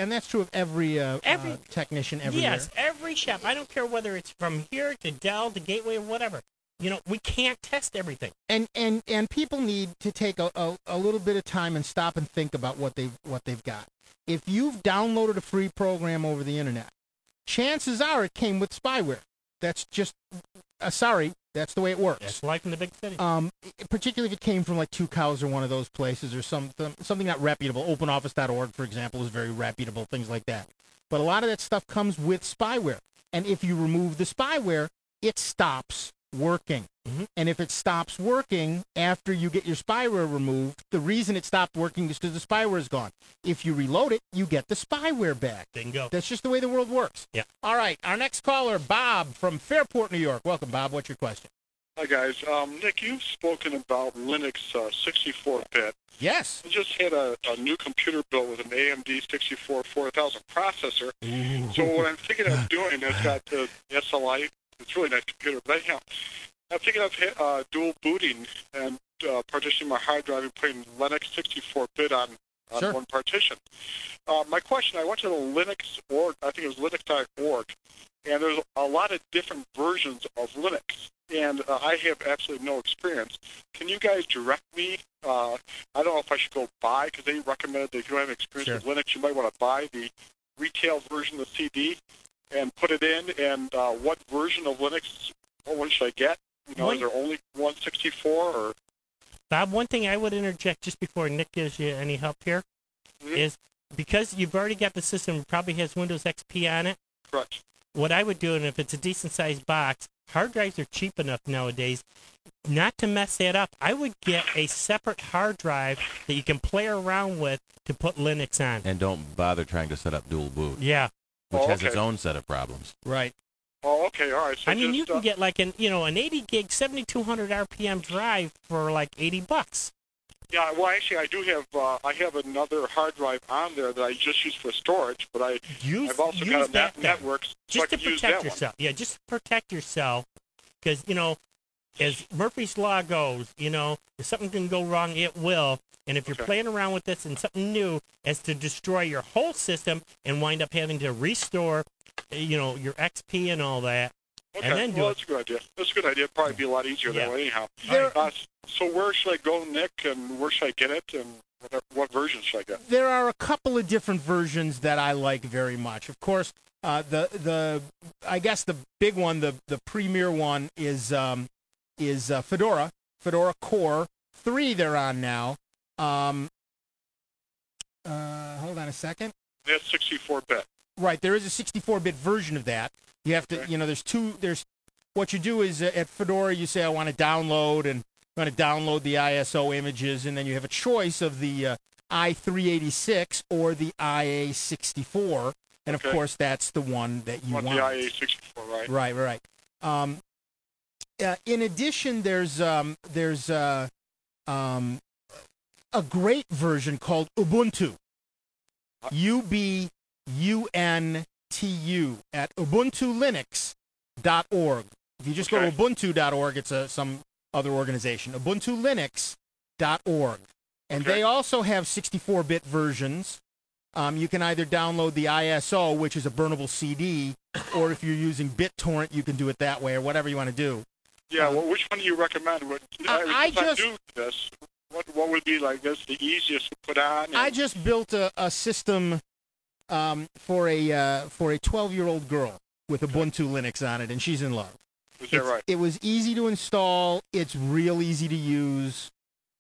technician everywhere. Yes, every shop. I don't care whether it's from here to Dell to Gateway or whatever. We can't test everything. And people need to take a little bit of time and stop and think about what they've got. If you've downloaded a free program over the internet, chances are it came with spyware. That's just sorry. That's the way it works. That's life in the big city. Particularly if it came from like Two Cows or one of those places or something not reputable. OpenOffice.org, for example, is very reputable. Things like that. But a lot of that stuff comes with spyware. And if you remove the spyware, it stops working. Mm-hmm. And if it stops working after you get your spyware removed, the reason it stopped working is because the spyware is gone. If you reload it, you get the spyware back. Bingo. That's just the way the world works. Yeah. All right. Our next caller, Bob from Fairport, New York. Welcome, Bob. What's your question? Hi, guys. Nick, you've spoken about Linux 64-bit. Yes. I just had a new computer built with an AMD 64 4000 processor. Ooh. So what I'm thinking of doing is got the SLI. It's a really nice computer, but I'm thinking of dual booting and partitioning my hard drive and putting Linux 64-bit on Sure. one partition. My question, I went to the Linux org, I think it was linux.org, and there's a lot of different versions of Linux, and I have absolutely no experience. Can you guys direct me? I don't know if I should go buy, because they recommended that if you don't have experience with Linux, you might want to buy the retail version of the CD and put it in, and what version of Linux, what one should I get? Is there only 164, or... Bob, one thing I would interject just before Nick gives you any help here is because you've already got the system, probably has Windows XP on it. Correct. What I would do, and if it's a decent-sized box, hard drives are cheap enough nowadays not to mess that up. I would get a separate hard drive that you can play around with to put Linux on. And don't bother trying to set up dual boot. Yeah. Which has okay. its own set of problems. Right. Oh, okay, all right. So I mean, just, you can get like an 80 gig, 7200 RPM drive for like $80. Yeah, well, actually, I do have. I have another hard drive on there that I just use for storage, but I've also use got a that then. network, so I Just to can use protect that yourself. Yeah, just to protect yourself. Because, as Murphy's Law goes, if something can go wrong, it will. And if you're playing around with this and something new as to destroy your whole system and wind up having to restore, your XP and all that, Okay, and then do well, it. that's a good idea. That's a good idea. It'd probably be a lot easier that Yeah. way, anyhow. There- So where should I go, Nick, and where should I get it, and what version should I get? There are a couple of different versions that I like very much. Of course, I guess the big one, the premier one is Fedora Core 3. They're on now. Hold on a second. That's 64-bit. Right, there is a 64-bit version of that. You have to, there's what you do is at Fedora you say I want to download the ISO images, and then you have a choice of the i386 or the IA64, and of course that's the one that you want. The IA64, right? Right. In addition, there's a great version called Ubuntu. UBUNTU at ubuntulinux.org. If you just go to ubuntu.org, it's some other organization. ubuntulinux.org. And they also have 64-bit versions. You can either download the ISO, which is a burnable CD, or if you're using BitTorrent, you can do it that way, or whatever you want to do. Yeah, well, which one do you recommend? I do this. What would be, like, this the easiest to put on? I just built a system for a 12-year-old girl with Ubuntu Linux on it, and she's in love. Is that right? It was easy to install. It's real easy to use.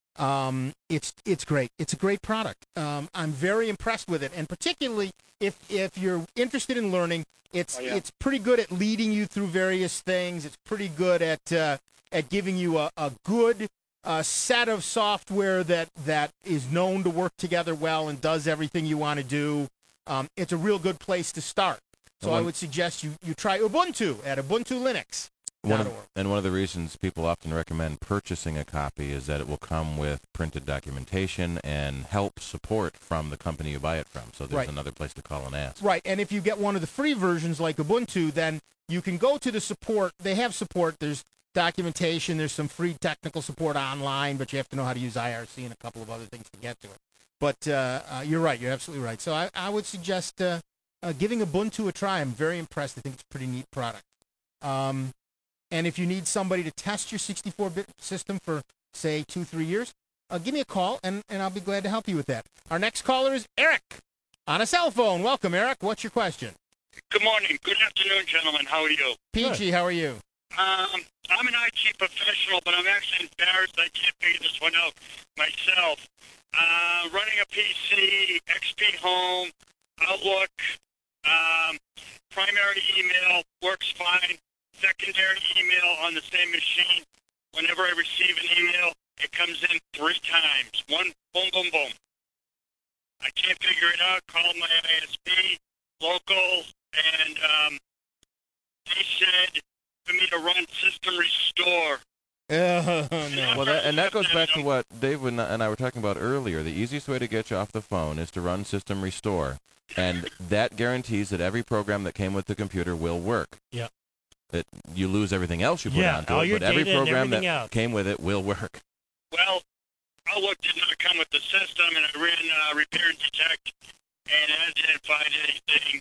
It's great. It's a great product. I'm very impressed with it, and particularly if you're interested in learning, it's pretty good at leading you through various things. It's pretty good at giving you a good set of software that is known to work together well and does everything you want to do. It's a real good place to start. So I would suggest you try Ubuntu at Ubuntu Linux. One of the reasons people often recommend purchasing a copy is that it will come with printed documentation and help support from the company you buy it from. So there's another place to call and ask. Right, and if you get one of the free versions like Ubuntu, then you can go to the support. They have support. There's documentation. There's some free technical support online, but you have to know how to use IRC and a couple of other things to get to it. But you're right. You're absolutely right. So I would suggest giving Ubuntu a try. I'm very impressed. I think it's a pretty neat product. And if you need somebody to test your 64-bit system for, say, 2-3 years, give me a call, and I'll be glad to help you with that. Our next caller is Eric on a cell phone. Welcome, Eric. What's your question? Good morning. Good afternoon, gentlemen. How are you? Peachy, how are you? I'm an IT professional, but I'm actually embarrassed I can't figure this one out myself. Running a PC, XP Home, Outlook, primary email works fine. Secondary email on the same machine. Whenever I receive an email, it comes in 3 times. One, boom, boom, boom. I can't figure it out. Called my ISP, local, and they said for me to run system restore. No. Well, that goes back to what Dave and I were talking about earlier. The easiest way to get you off the phone is to run system restore, and that guarantees that every program that came with the computer will work. Yeah. That you lose everything else you put onto all it, your but every data and program that everything else. came with it will work. Well, Outlook did not come with the system, and I ran repair and detect, and I didn't find anything.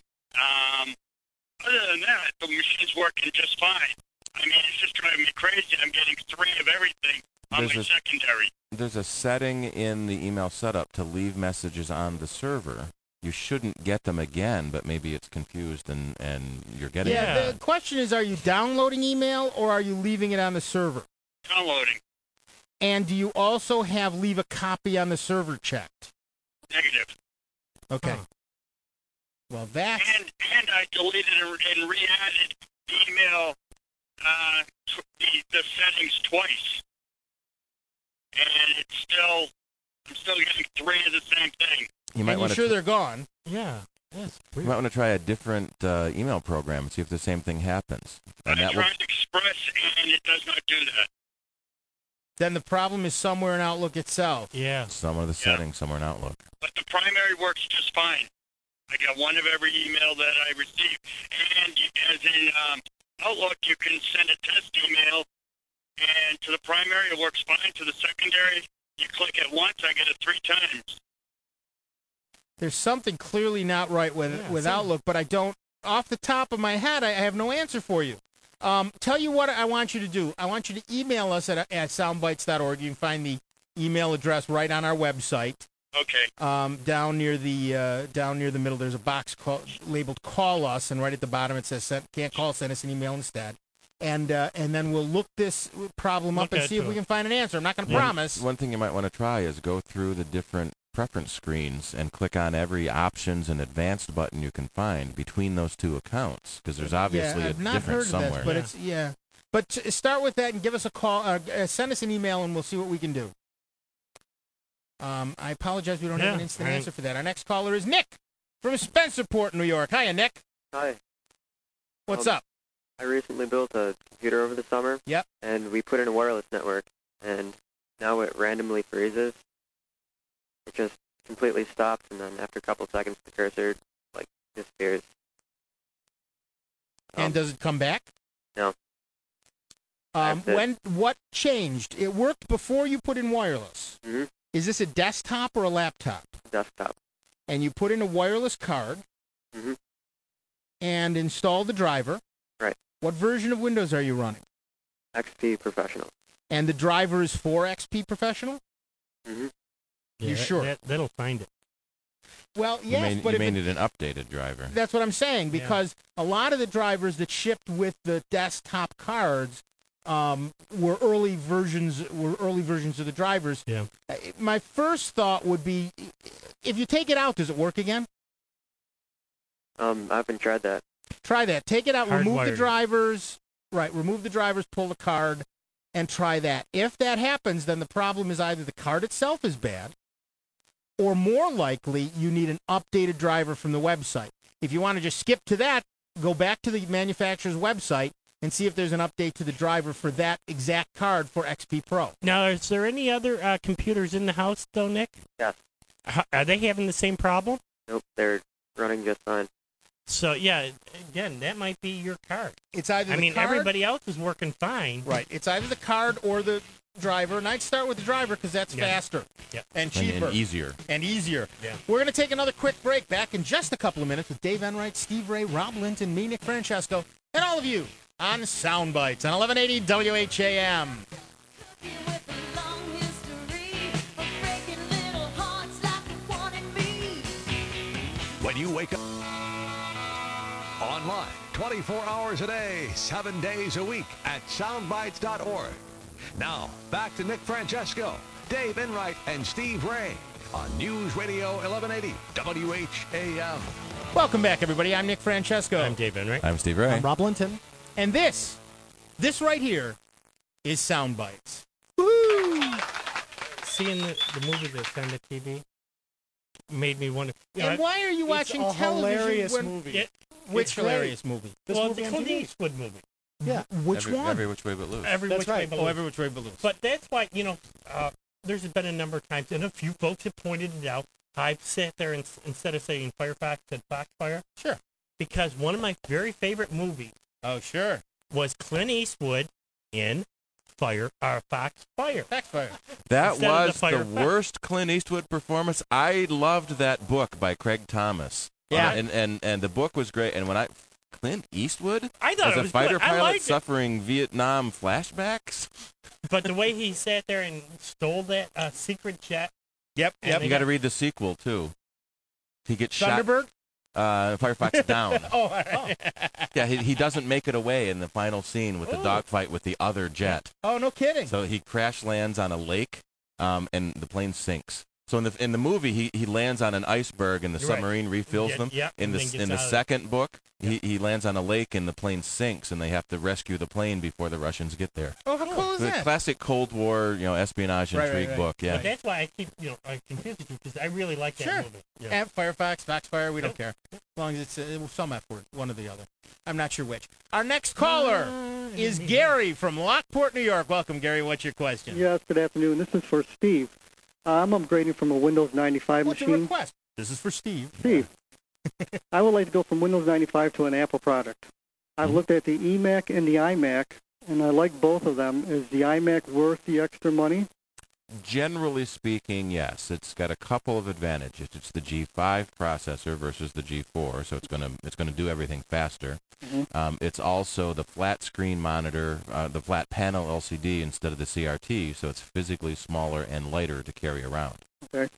Other than that, the machine's working just fine. I mean, it's just driving me crazy. I'm getting 3 of everything on my secondary. There's a setting in the email setup to leave messages on the server. You shouldn't get them again, but maybe it's confused and you're getting them. Yeah, the question is, are you downloading email or are you leaving it on the server? Downloading. And do you also have leave a copy on the server checked? Negative. Okay. Well, that's... And I deleted and re-added the email the settings twice, and I'm still getting 3 of the same thing. You might And want you're to sure they're gone? Yeah. Yes. you might want to try a different email program and see if the same thing happens. And I that will, tried Express, and it does not do that. Then the problem is somewhere in Outlook itself. Yeah. some of the settings somewhere in Outlook. But the primary works just fine. I got one of every email that I receive. And as in Outlook, you can send a test email, and to the primary, it works fine. To the secondary, you click it once, I get it 3 times. There's something clearly not right with Outlook, but I don't, off the top of my head, I have no answer for you. Tell you what I want you to do. I want you to email us at soundbites.org. You can find the email address right on our website. Okay. Down near the middle, there's a box labeled "Call Us," and right at the bottom it says "Can't call, send us an email instead." And then we'll look this problem up and see if we can find an answer. I'm not going to promise. One thing you might want to try is go through the different preference screens and click on every options and advanced button you can find between those two accounts, because there's obviously I've a not difference heard of somewhere. This, but But start with that and give us a call. Send us an email and we'll see what we can do. I apologize, we don't have an instant answer for that. Our next caller is Nick from Spencerport, New York. Hiya, Nick. Hi. What's up? I recently built a computer over the summer. Yep. And we put in a wireless network, and now it randomly freezes. It just completely stops, and then after a couple seconds, the cursor disappears. And does it come back? No. What changed? It worked before you put in wireless. Mm-hmm. Is this a desktop or a laptop? Desktop. And you put in a wireless card. Mm-hmm. And install the driver. Right. What version of Windows are you running? XP Professional. And the driver is for XP Professional? Mm-hmm. You sure? That'll find it. Well, yes, but you may need an updated driver. That's what I'm saying, because a lot of the drivers that shipped with the desktop cards were early versions of the drivers. Yeah. My first thought would be, if you take it out, does it work again? I haven't tried that. Try that. Take it out, remove the Hardwired. drivers. Right, remove the drivers, pull the card, and try that. If that happens, then the problem is either the card itself is bad, or more likely, you need an updated driver from the website. If you want to just skip to that, go back to the manufacturer's website and see if there's an update to the driver for that exact card for XP Pro. Now, is there any other computers in the house, though, Nick? Yes. Are they having the same problem? Nope, they're running just fine. So, yeah, again, that might be your card. It's either I the mean, card, everybody else is working fine. Right. It's either the card or the driver, and I'd start with the driver because that's faster and cheaper. And easier. And easier. Yeah. We're going to take another quick break. Back in just a couple of minutes with Dave Enright, Steve Ray, Rob Linton, me, Nick Francesco, and all of you on Soundbites on 1180 WHAM. When you wake up online 24 hours a day, 7 days a week at soundbites.org. Now, back to Nick Francesco, Dave Enright, and Steve Ray on News Radio 1180 WHAM. Welcome back, everybody. I'm Nick Francesco. I'm Dave Enright. I'm Steve Ray. I'm Rob Linton. And this right here is Soundbites. Seeing the movie that's on the TV made me wonder. And why are you watching a television? hilarious when- movie. Which It's great. hilarious movie? This Well, movie the on Clint TV. Eastwood movie. Yeah. Which one? Every which way but loose. Every That's which way right. but Oh, loose. Every Which Way But Loose. But that's why, there's been a number of times, and a few folks have pointed it out. I've sat there and instead of saying Firefox, said Foxfire. Sure. Because one of my very favorite movies Oh, sure. was Clint Eastwood in Foxfire. Foxfire. That Instead of was the fire the worst Clint Eastwood performance. I loved that book by Craig Thomas. Yeah. And the book was great. And when Clint Eastwood I thought as it a was fighter good. I pilot liked it. suffering Vietnam flashbacks. But the way he sat there and stole that secret jet. Yep. And You got to read the sequel too. He gets Thunderbird? shot. Firefox Down. Oh, all right. Yeah, he doesn't make it away in the final scene with the dogfight with the other jet. Oh, no kidding. So he crash lands on a lake, and the plane sinks. So in the movie, he lands on an iceberg and the Right. submarine refills Yeah, them. yeah, In and the then gets in the out of it. second book, he lands on a lake and the plane sinks and they have to rescue the plane before the Russians get there. Oh, how cool is The that? classic Cold War, espionage intrigue book. Yeah. But that's why I keep, I confuse you because I really like that Sure. movie. Yeah. And Firefox, Foxfire, we don't care. As long as it's some F word, one or the other. I'm not sure which. Our next caller is Gary from Lockport, New York. Welcome, Gary. What's your question? Yes, good afternoon. This is for Steve. I'm upgrading from a Windows 95 What's your machine. request? This is for Steve. Steve, I would like to go from Windows 95 to an Apple product. I've looked at the eMac and the iMac, and I like both of them. Is the iMac worth the extra money? Generally speaking, yes. It's got a couple of advantages. It's the G5 processor versus the G4, so it's gonna do everything faster. It's also the flat screen monitor, the flat panel LCD instead of the CRT, so it's physically smaller and lighter to carry around. Okay.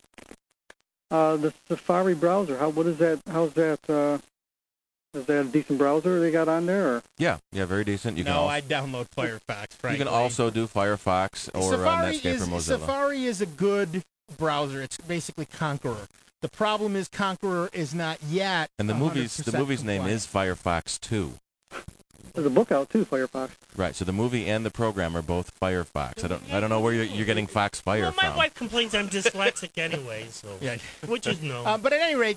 The Safari browser, what is that? How's that? Is that a decent browser they got on there? Or? Yeah, very decent. You can No, also, I download Firefox, frankly. you can also do Firefox or Netscape or Mozilla. Safari is a good browser. It's basically Conqueror. The problem is Conqueror is not yet And the 100% movie's name compliant. is Firefox 2. There's a book out too, Firefox. Right. So the movie and the program are both Firefox. I don't know where you're getting Foxfire Well, my from. wife complains I'm dyslexic anyway, so Yeah. which is no. But at any rate,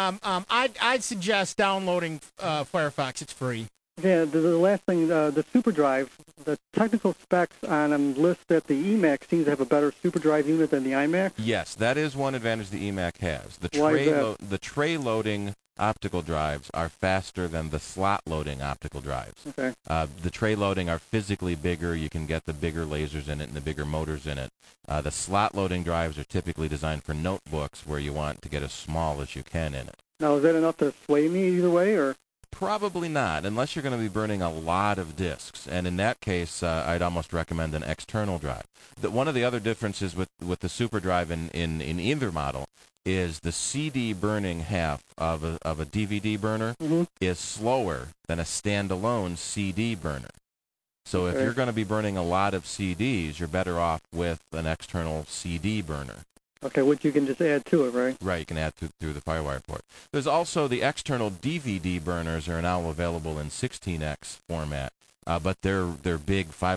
I'd suggest downloading Firefox. It's free. Yeah, the last thing, the SuperDrive, the technical specs on them list that the eMac seems to have a better SuperDrive unit than the iMac. Yes, that is one advantage the eMac has. The Why is tray that? the tray loading optical drives are faster than the slot loading optical drives. Okay. The tray loading are physically bigger. You can get the bigger lasers in it and the bigger motors in it. The slot loading drives are typically designed for notebooks where you want to get as small as you can in it. Now, is that enough to sway me either way, or? Probably not, unless you're going to be burning a lot of disks. And in that case, I'd almost recommend an external drive. One of the other differences with the SuperDrive in either model is the CD burning half of a DVD burner is slower than a standalone CD burner. So if Okay. you're going to be burning a lot of CDs, you're better off with an external CD burner. Okay, which you can just add to it, right? Right, you can add through the FireWire port. There's also the external DVD burners are now available in 16x format, but they're big 5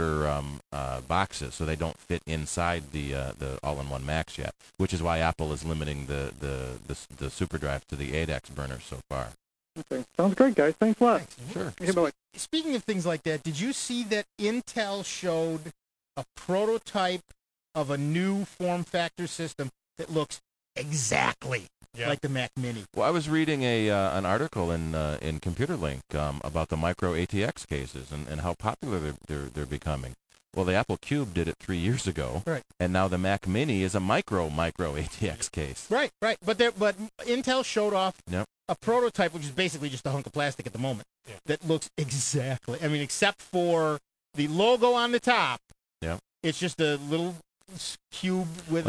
1/4 boxes, so they don't fit inside the all-in-one Macs yet. Which is why Apple is limiting the SuperDrive to the 8x burners so far. Okay, sounds great, guys. Thanks a lot. Sure. Okay, bye. Speaking of things like that, did you see that Intel showed a prototype of a new form factor system that looks exactly like the Mac Mini? Well, I was reading an article in Computer Link about the micro ATX cases and how popular they're becoming. Well, the Apple Cube did it 3 years ago, right? And now the Mac Mini is a micro ATX case. Right. But Intel showed off Yep. a prototype, which is basically just a hunk of plastic at the moment, that looks exactly. I mean, except for the logo on the top. Yeah. It's just a little cube with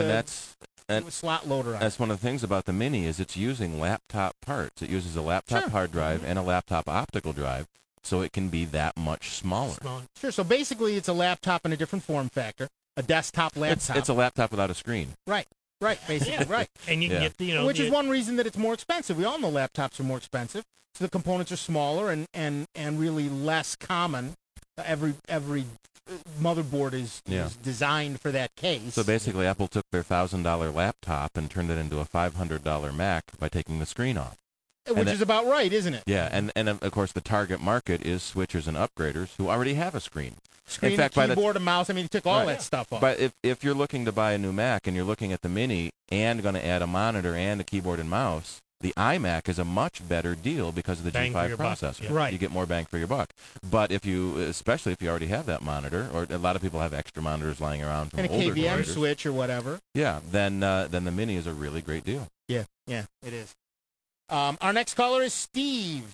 a slot loader on it. That's one of the things about the Mini is it's using laptop parts. It uses a laptop hard drive and a laptop optical drive, so it can be that much smaller. Sure. So basically, it's a laptop in a different form factor, a desktop laptop. It's a laptop without a screen. Right. Basically, right. And you can get the, which is one reason that it's more expensive. We all know laptops are more expensive, so the components are smaller and really less common. Every motherboard is designed for that case. So basically, Apple took their $1,000 laptop and turned it into a $500 Mac by taking the screen off. Which is about right, isn't it? Yeah, and of course the target market is switchers and upgraders who already have a screen. Screen, in fact, keyboard, and mouse. I mean, he took all that stuff off. But if you're looking to buy a new Mac and you're looking at the Mini and going to add a monitor and a keyboard and mouse, the iMac is a much better deal because of the Bang for G5 your buck, processor. yeah. Right. You get more bang for your buck. But especially if you already have that monitor, or a lot of people have extra monitors lying around from and a older KVM computers, switch or whatever. Yeah, then the Mini is a really great deal. Yeah, it is. Our next caller is Steve.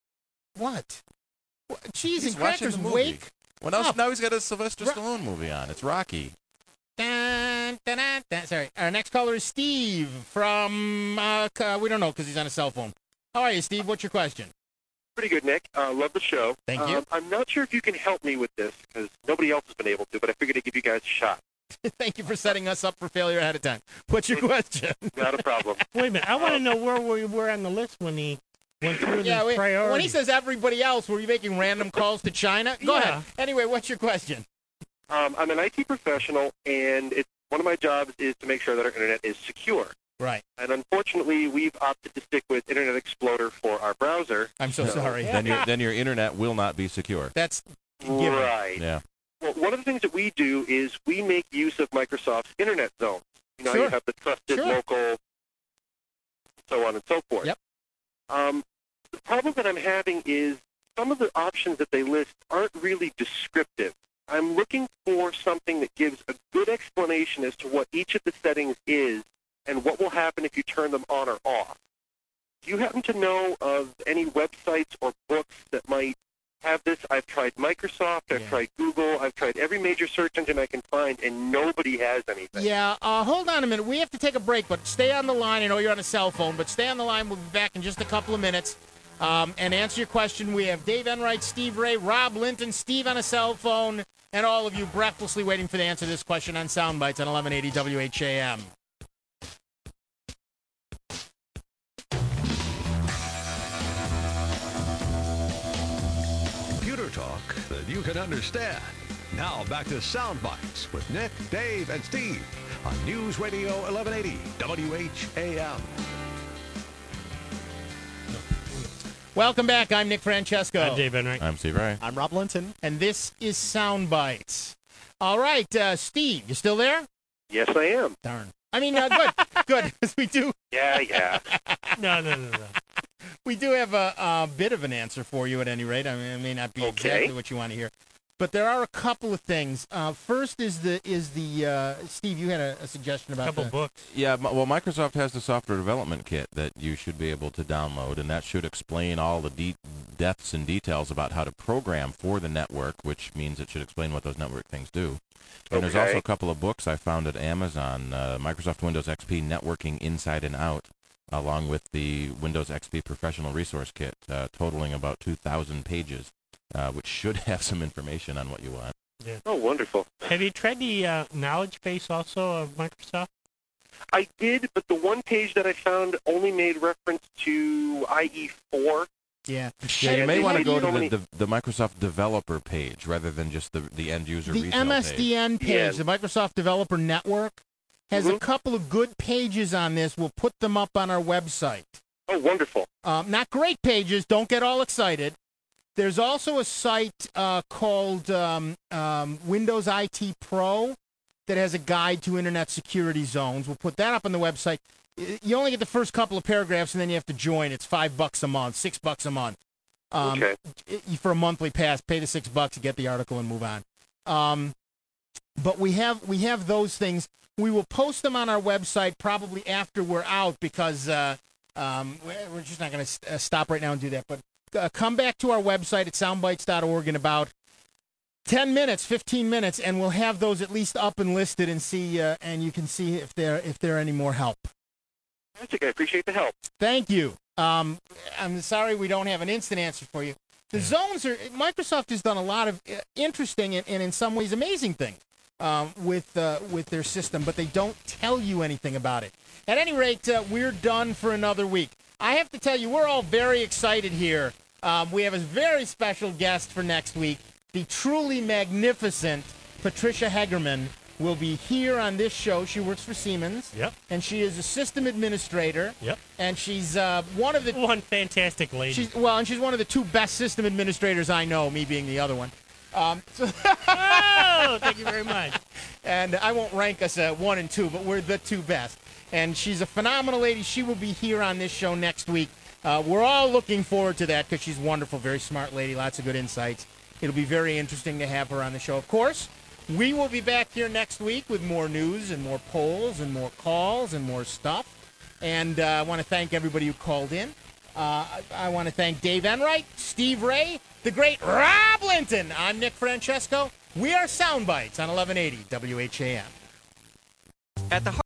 What? Cheese He's and watching crackers the movie. wake. Well, now he's got a Sylvester Stallone movie on. It's Rocky. Dun, dun, dun, dun. Sorry. Our next caller is Steve from, we don't know because he's on a cell phone. How are you, Steve? What's your question? Pretty good, Nick. Love the show. Thank you. I'm not sure if you can help me with this because nobody else has been able to, but I figured I'd give you guys a shot. Thank you for setting us up for failure ahead of time. What's your question? Not a problem. Wait a minute. I want to know where we were on the list when he went through the priorities. When he says everybody else, were you making random calls to China? Go ahead. Anyway, what's your question? I'm an IT professional, and one of my jobs is to make sure that our internet is secure. Right. And unfortunately, we've opted to stick with Internet Explorer for our browser. I'm so sorry. Then your internet will not be secure. That's right. Yeah. Well, one of the things that we do is we make use of Microsoft's Internet Zone. You know, you have the trusted local, so on and so forth. Yep. The problem that I'm having is some of the options that they list aren't really descriptive. I'm looking for something that gives a good explanation as to what each of the settings is and what will happen if you turn them on or off. Do you happen to know of any websites or books that might have this? I've tried Microsoft, I've tried Google, I've tried every major search engine I can find, and nobody has anything. Yeah, hold on a minute. We have to take a break, but stay on the line. I know you're on a cell phone, but stay on the line. We'll be back in just a couple of minutes and answer your question. We have Dave Enright, Steve Ray, Rob Linton, Steve on a cell phone, and all of you breathlessly waiting for the answer to this question on Soundbites on 1180 WHAM. Computer talk that you can understand. Now back to Soundbites with Nick, Dave, and Steve on News Radio 1180 WHAM. Welcome back. I'm Nick Francesco. I'm Dave Enright. I'm Steve Ray. I'm Rob Linton. And this is Soundbites. All right, Steve, you still there? Yes, I am. Darn. I mean, good. Good, because we do. Yeah. No. We do have a bit of an answer for you at any rate. I mean, it may not be exactly what you want to hear. But there are a couple of things. First is the Steve, you had a suggestion about a couple books. Yeah, well, Microsoft has the software development kit that you should be able to download, and that should explain all the depths and details about how to program for the network, which means it should explain what those network things do. And there's also a couple of books I found at Amazon, Microsoft Windows XP Networking Inside and Out, along with the Windows XP Professional Resource Kit, totaling about 2,000 pages. Which should have some information on what you want. Yeah. Oh, wonderful. Have you tried the knowledge base also of Microsoft? I did, but the one page that I found only made reference to IE4. Yeah. You may want to go to the Microsoft developer page rather than just the end user the retail MSDN page, the Microsoft Developer Network, has a couple of good pages on this. We'll put them up on our website. Oh, wonderful. Not great pages. Don't get all excited. There's also a site called Windows IT Pro that has a guide to Internet security zones. We'll put that up on the website. You only get the first couple of paragraphs, and then you have to join. It's $5 a month, $6 a month. For a monthly pass, pay the $6, you get the article, and move on. But we have those things. We will post them on our website probably after we're out because we're just not going to stop right now and do that. But come back to our website at soundbites.org in about 10 minutes, 15 minutes, and we'll have those at least up and listed and see, and you can see if they're any more help. I appreciate the help. Thank you. I'm sorry we don't have an instant answer for you. The zones Microsoft has done a lot of interesting and in some ways amazing things with their system, but they don't tell you anything about it. At any rate, we're done for another week. I have to tell you, we're all very excited here. We have a very special guest for next week. The truly magnificent Patricia Hegerman will be here on this show. She works for Siemens. Yep. And she is a system administrator. Yep. And she's one fantastic lady. She's one of the two best system administrators I know, me being the other one. Oh, thank you very much. And I won't rank us 1 and 2, but we're the two best. And she's a phenomenal lady. She will be here on this show next week. We're all looking forward to that because she's wonderful, very smart lady, lots of good insights. It'll be very interesting to have her on the show. Of course, we will be back here next week with more news and more polls and more calls and more stuff. And I want to thank everybody who called in. I want to thank Dave Enright, Steve Ray, the great Rob Linton. I'm Nick Francesco. We are Soundbites on 1180 WHAM. At the